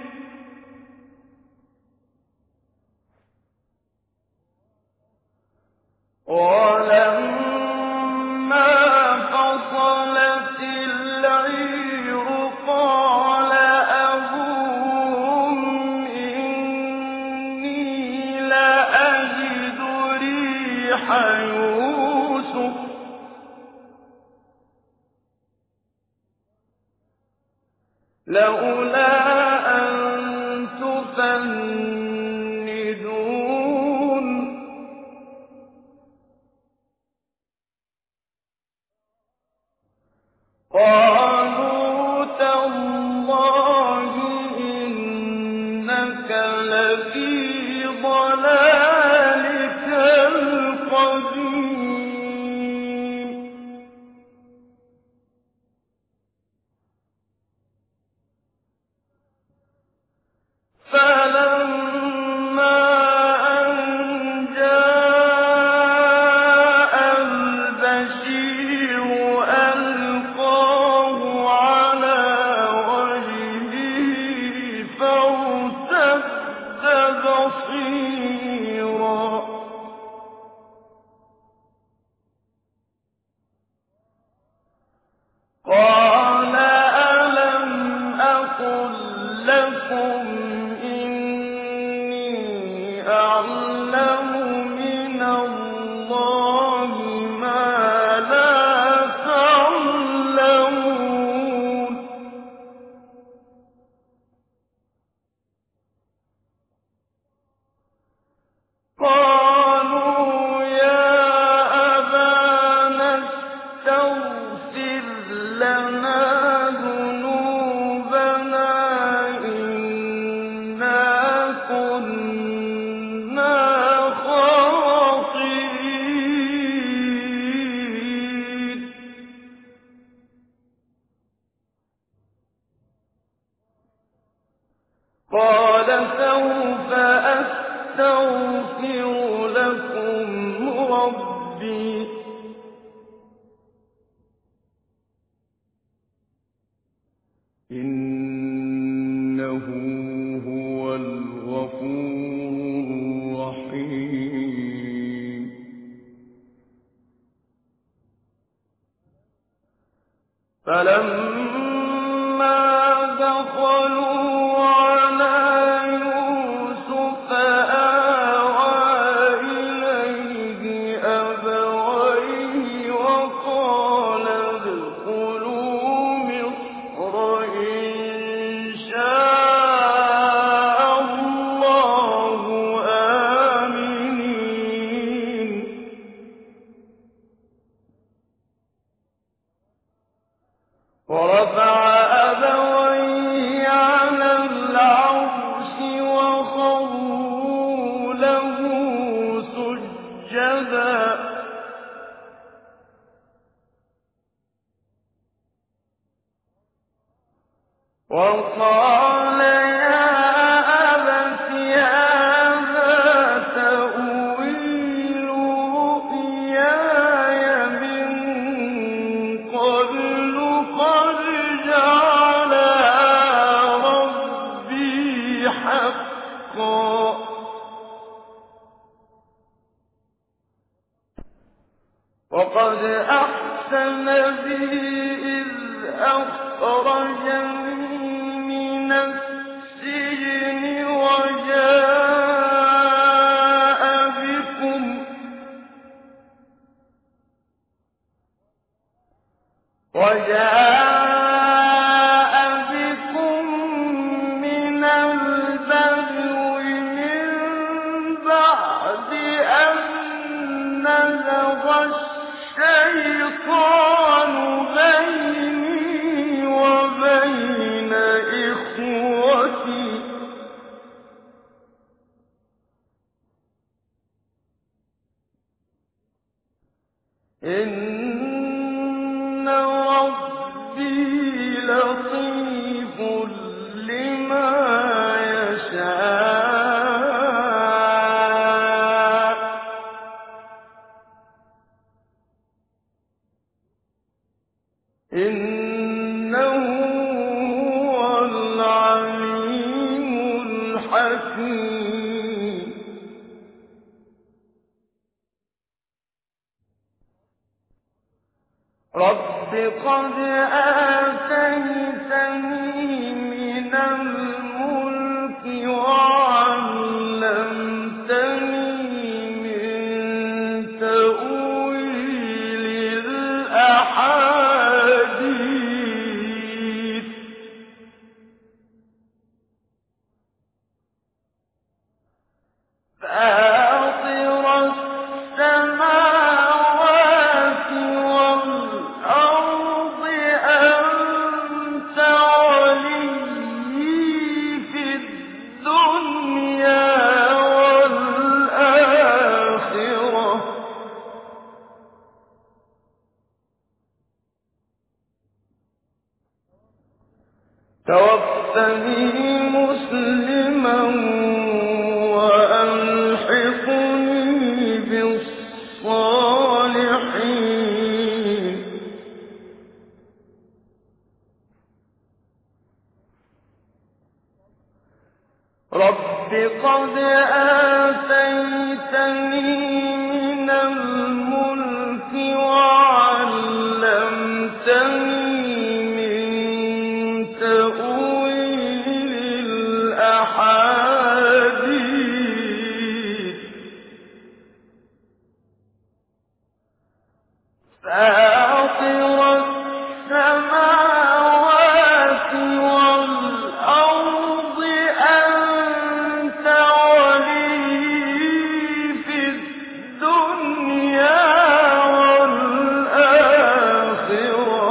ولما فصلت العير قال أبوهم إني لأجد يوسف لولا أن تفندون قالوا تالله إنك لفي ضلالك القديم فلما أن جاء البشير ألقاه على وجهه فارتد بصيرا قال ألم أقل لكم إني أعلم من الله ما لا تعلمون قالوا يا أبانا استغفر لنا ذنوبنا إنا كنا خاطئين قال سوف أستغفر لكم ربي إنه هو الغفور الرحيم فلما دخلوا على يوسف آوى إليه أبويه وقال ادخلوا مصر إن شاء الله آمنين ورفع أبويه على العرش وخروا له سجدا وقال يا أبت هذا تأويل رؤياي من قبل قد جعلها ربي حقا وقد أحسن بي إذ أخرجني من السجن وجاء بكم من البدو من بعد أن نزغ الشيطان بيني وبين إخوتي إن ربي لطيف لما يشاء إنه هو العليم الحكيم رب قد آتيتني من الملك وعلمتني من تأويل مسلما وألحقني بالصالحين رب قد آتيتني من الملك وعلمتني من تأويل الأحاديث فاطر السماوات والأرض أنت ولي في الدنيا والآخرة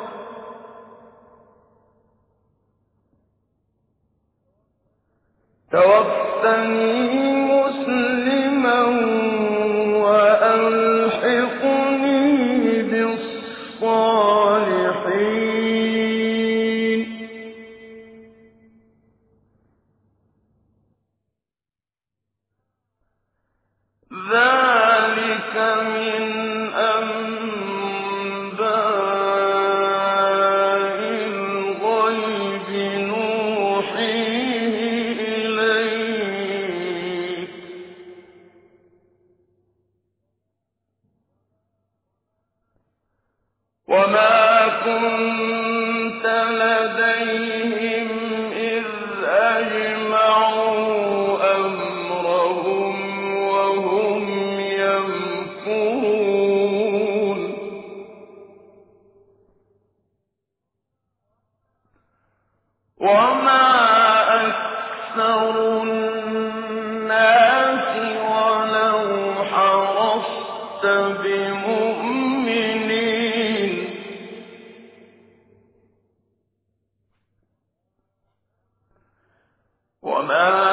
توفني مسلما وألحقني بالصالحين ذلك من أنباء الغيب نوحيه إليك وما كنت لديهم إذ أجمعوا أمرهم وهم يمكرون وما أكثر الناس ولو حرصت بمؤمنين وما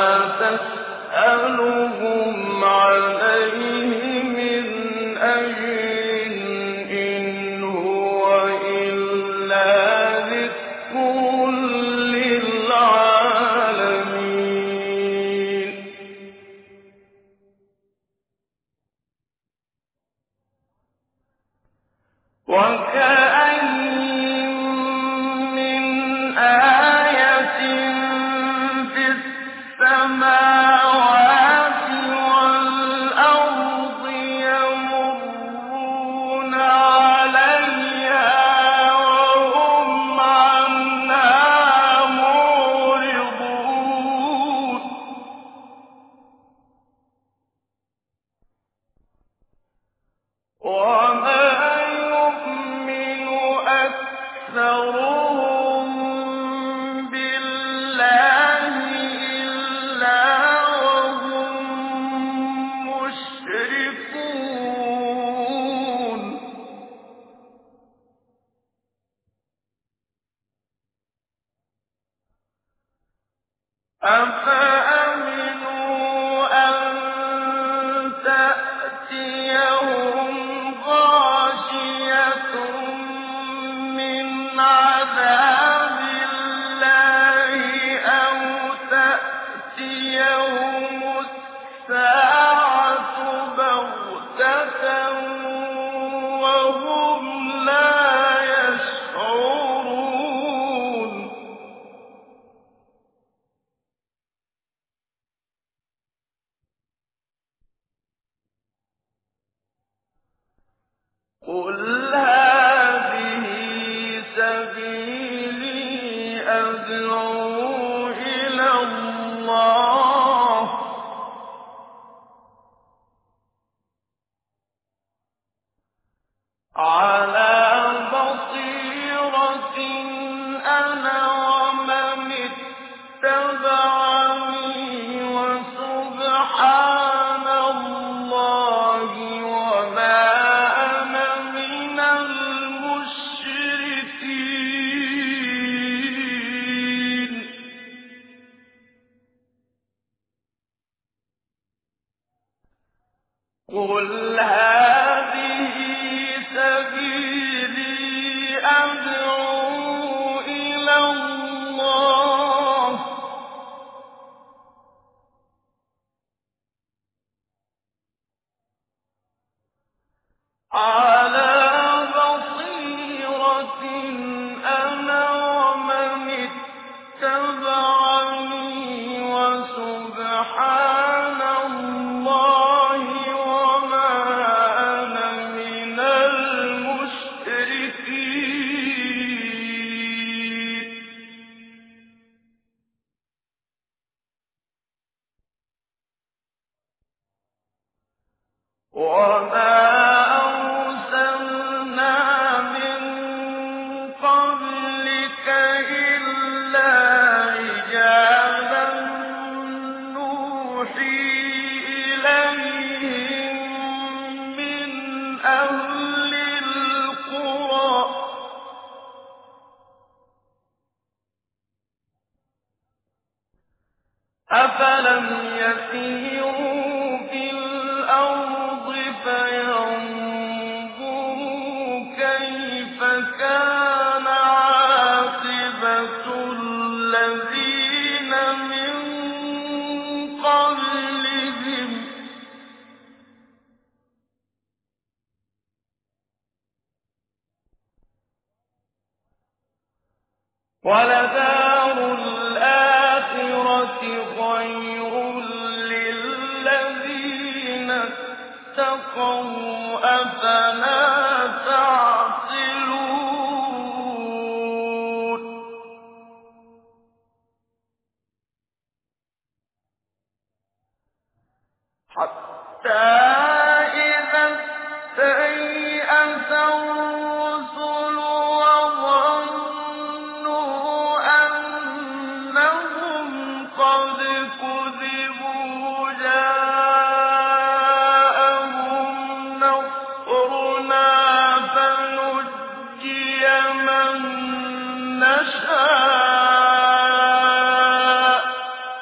تسألهم عليه من أجر إن هو إلا ذكر للعالمين وكأين من آية في السماوات والأرض يمرون عليها وهم عنها معرضون وما يؤمن أكثرهم بالله إلا وهم مشركون أفأمنوا أن تأتيهم غاشية من عذاب الله أو تأتيهم الساعة بغتة وهم لا يشعرون قل هذه سبيلي أدعو إلى الله على بصيرة أنا ومن اتبعني وسبحان الله وما أنا من المشركين قل هذه سبيلي أدعو إلى الله عَلَىٰ بَصِيرَةٍ أَنَا وَمَنِ اتَّبَعَنِي ۖ وَسُبْحَانَ اللَّهِ وَمَا أَنَا مِنَ الْمُشْرِكِينَ. وَمَا أَرْسَلْنَا مِن قَبْلِكَ إِلَّا رِجَالًا نُّوحِي إِلَيْهِم مِّنْ أَهْلِ الْقُرَىٰ ۗ أَفَلَمْ يَسِيرُوا فِي الْأَرْضِ فَيَنظُرُوا كَيْفَ كَانَ عَاقِبَةُ الَّذِينَ مِن قَبْلِهِمْ ۚ وَلَدَارُ الْآخِرَةِ خَيْرٌ لِّلَّذِينَ اتَّقَوْا ۗ أَفَلَا تَعْقِلُونَ حَتَّىٰ إِذَا اسْتَيْأَسَ الرُّسُلُ وَظَنُّوا أَنَّهُمْ قَدْ كُذِبُوا جَاءَهُمْ نَصْرُنَا فَنُجِّيَ مَن نَّشَاءُ ۖ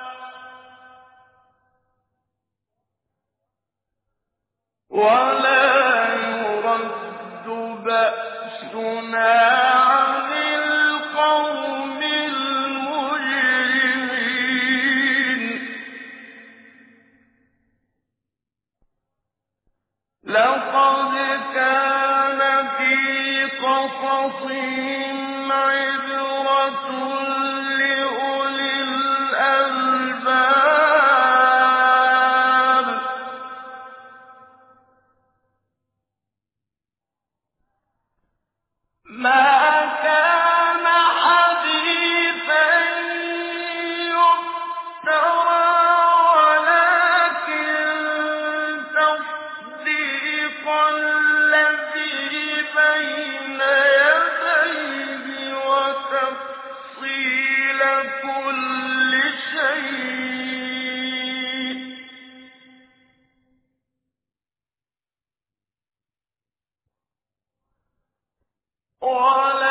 وَلَا يُرَدُّ بَأْسُنَا عَنِ الْقَوْمِ الْمُجْرِمِينَ. لَقَدْ كَانَ فِي قَصَصِهِمْ عِبْرَةٌ لِّأُولِي الْأَلْبَابِ. مَا كَانَ حَدِيثًا يُفْتَرَىٰ، وَلَٰكِن تَصْدِيقَ الَّذِي بَيْنَ يَدَيْهِ وَتَفْصِيلَ كُلِّ شَيْءٍ، وَلَا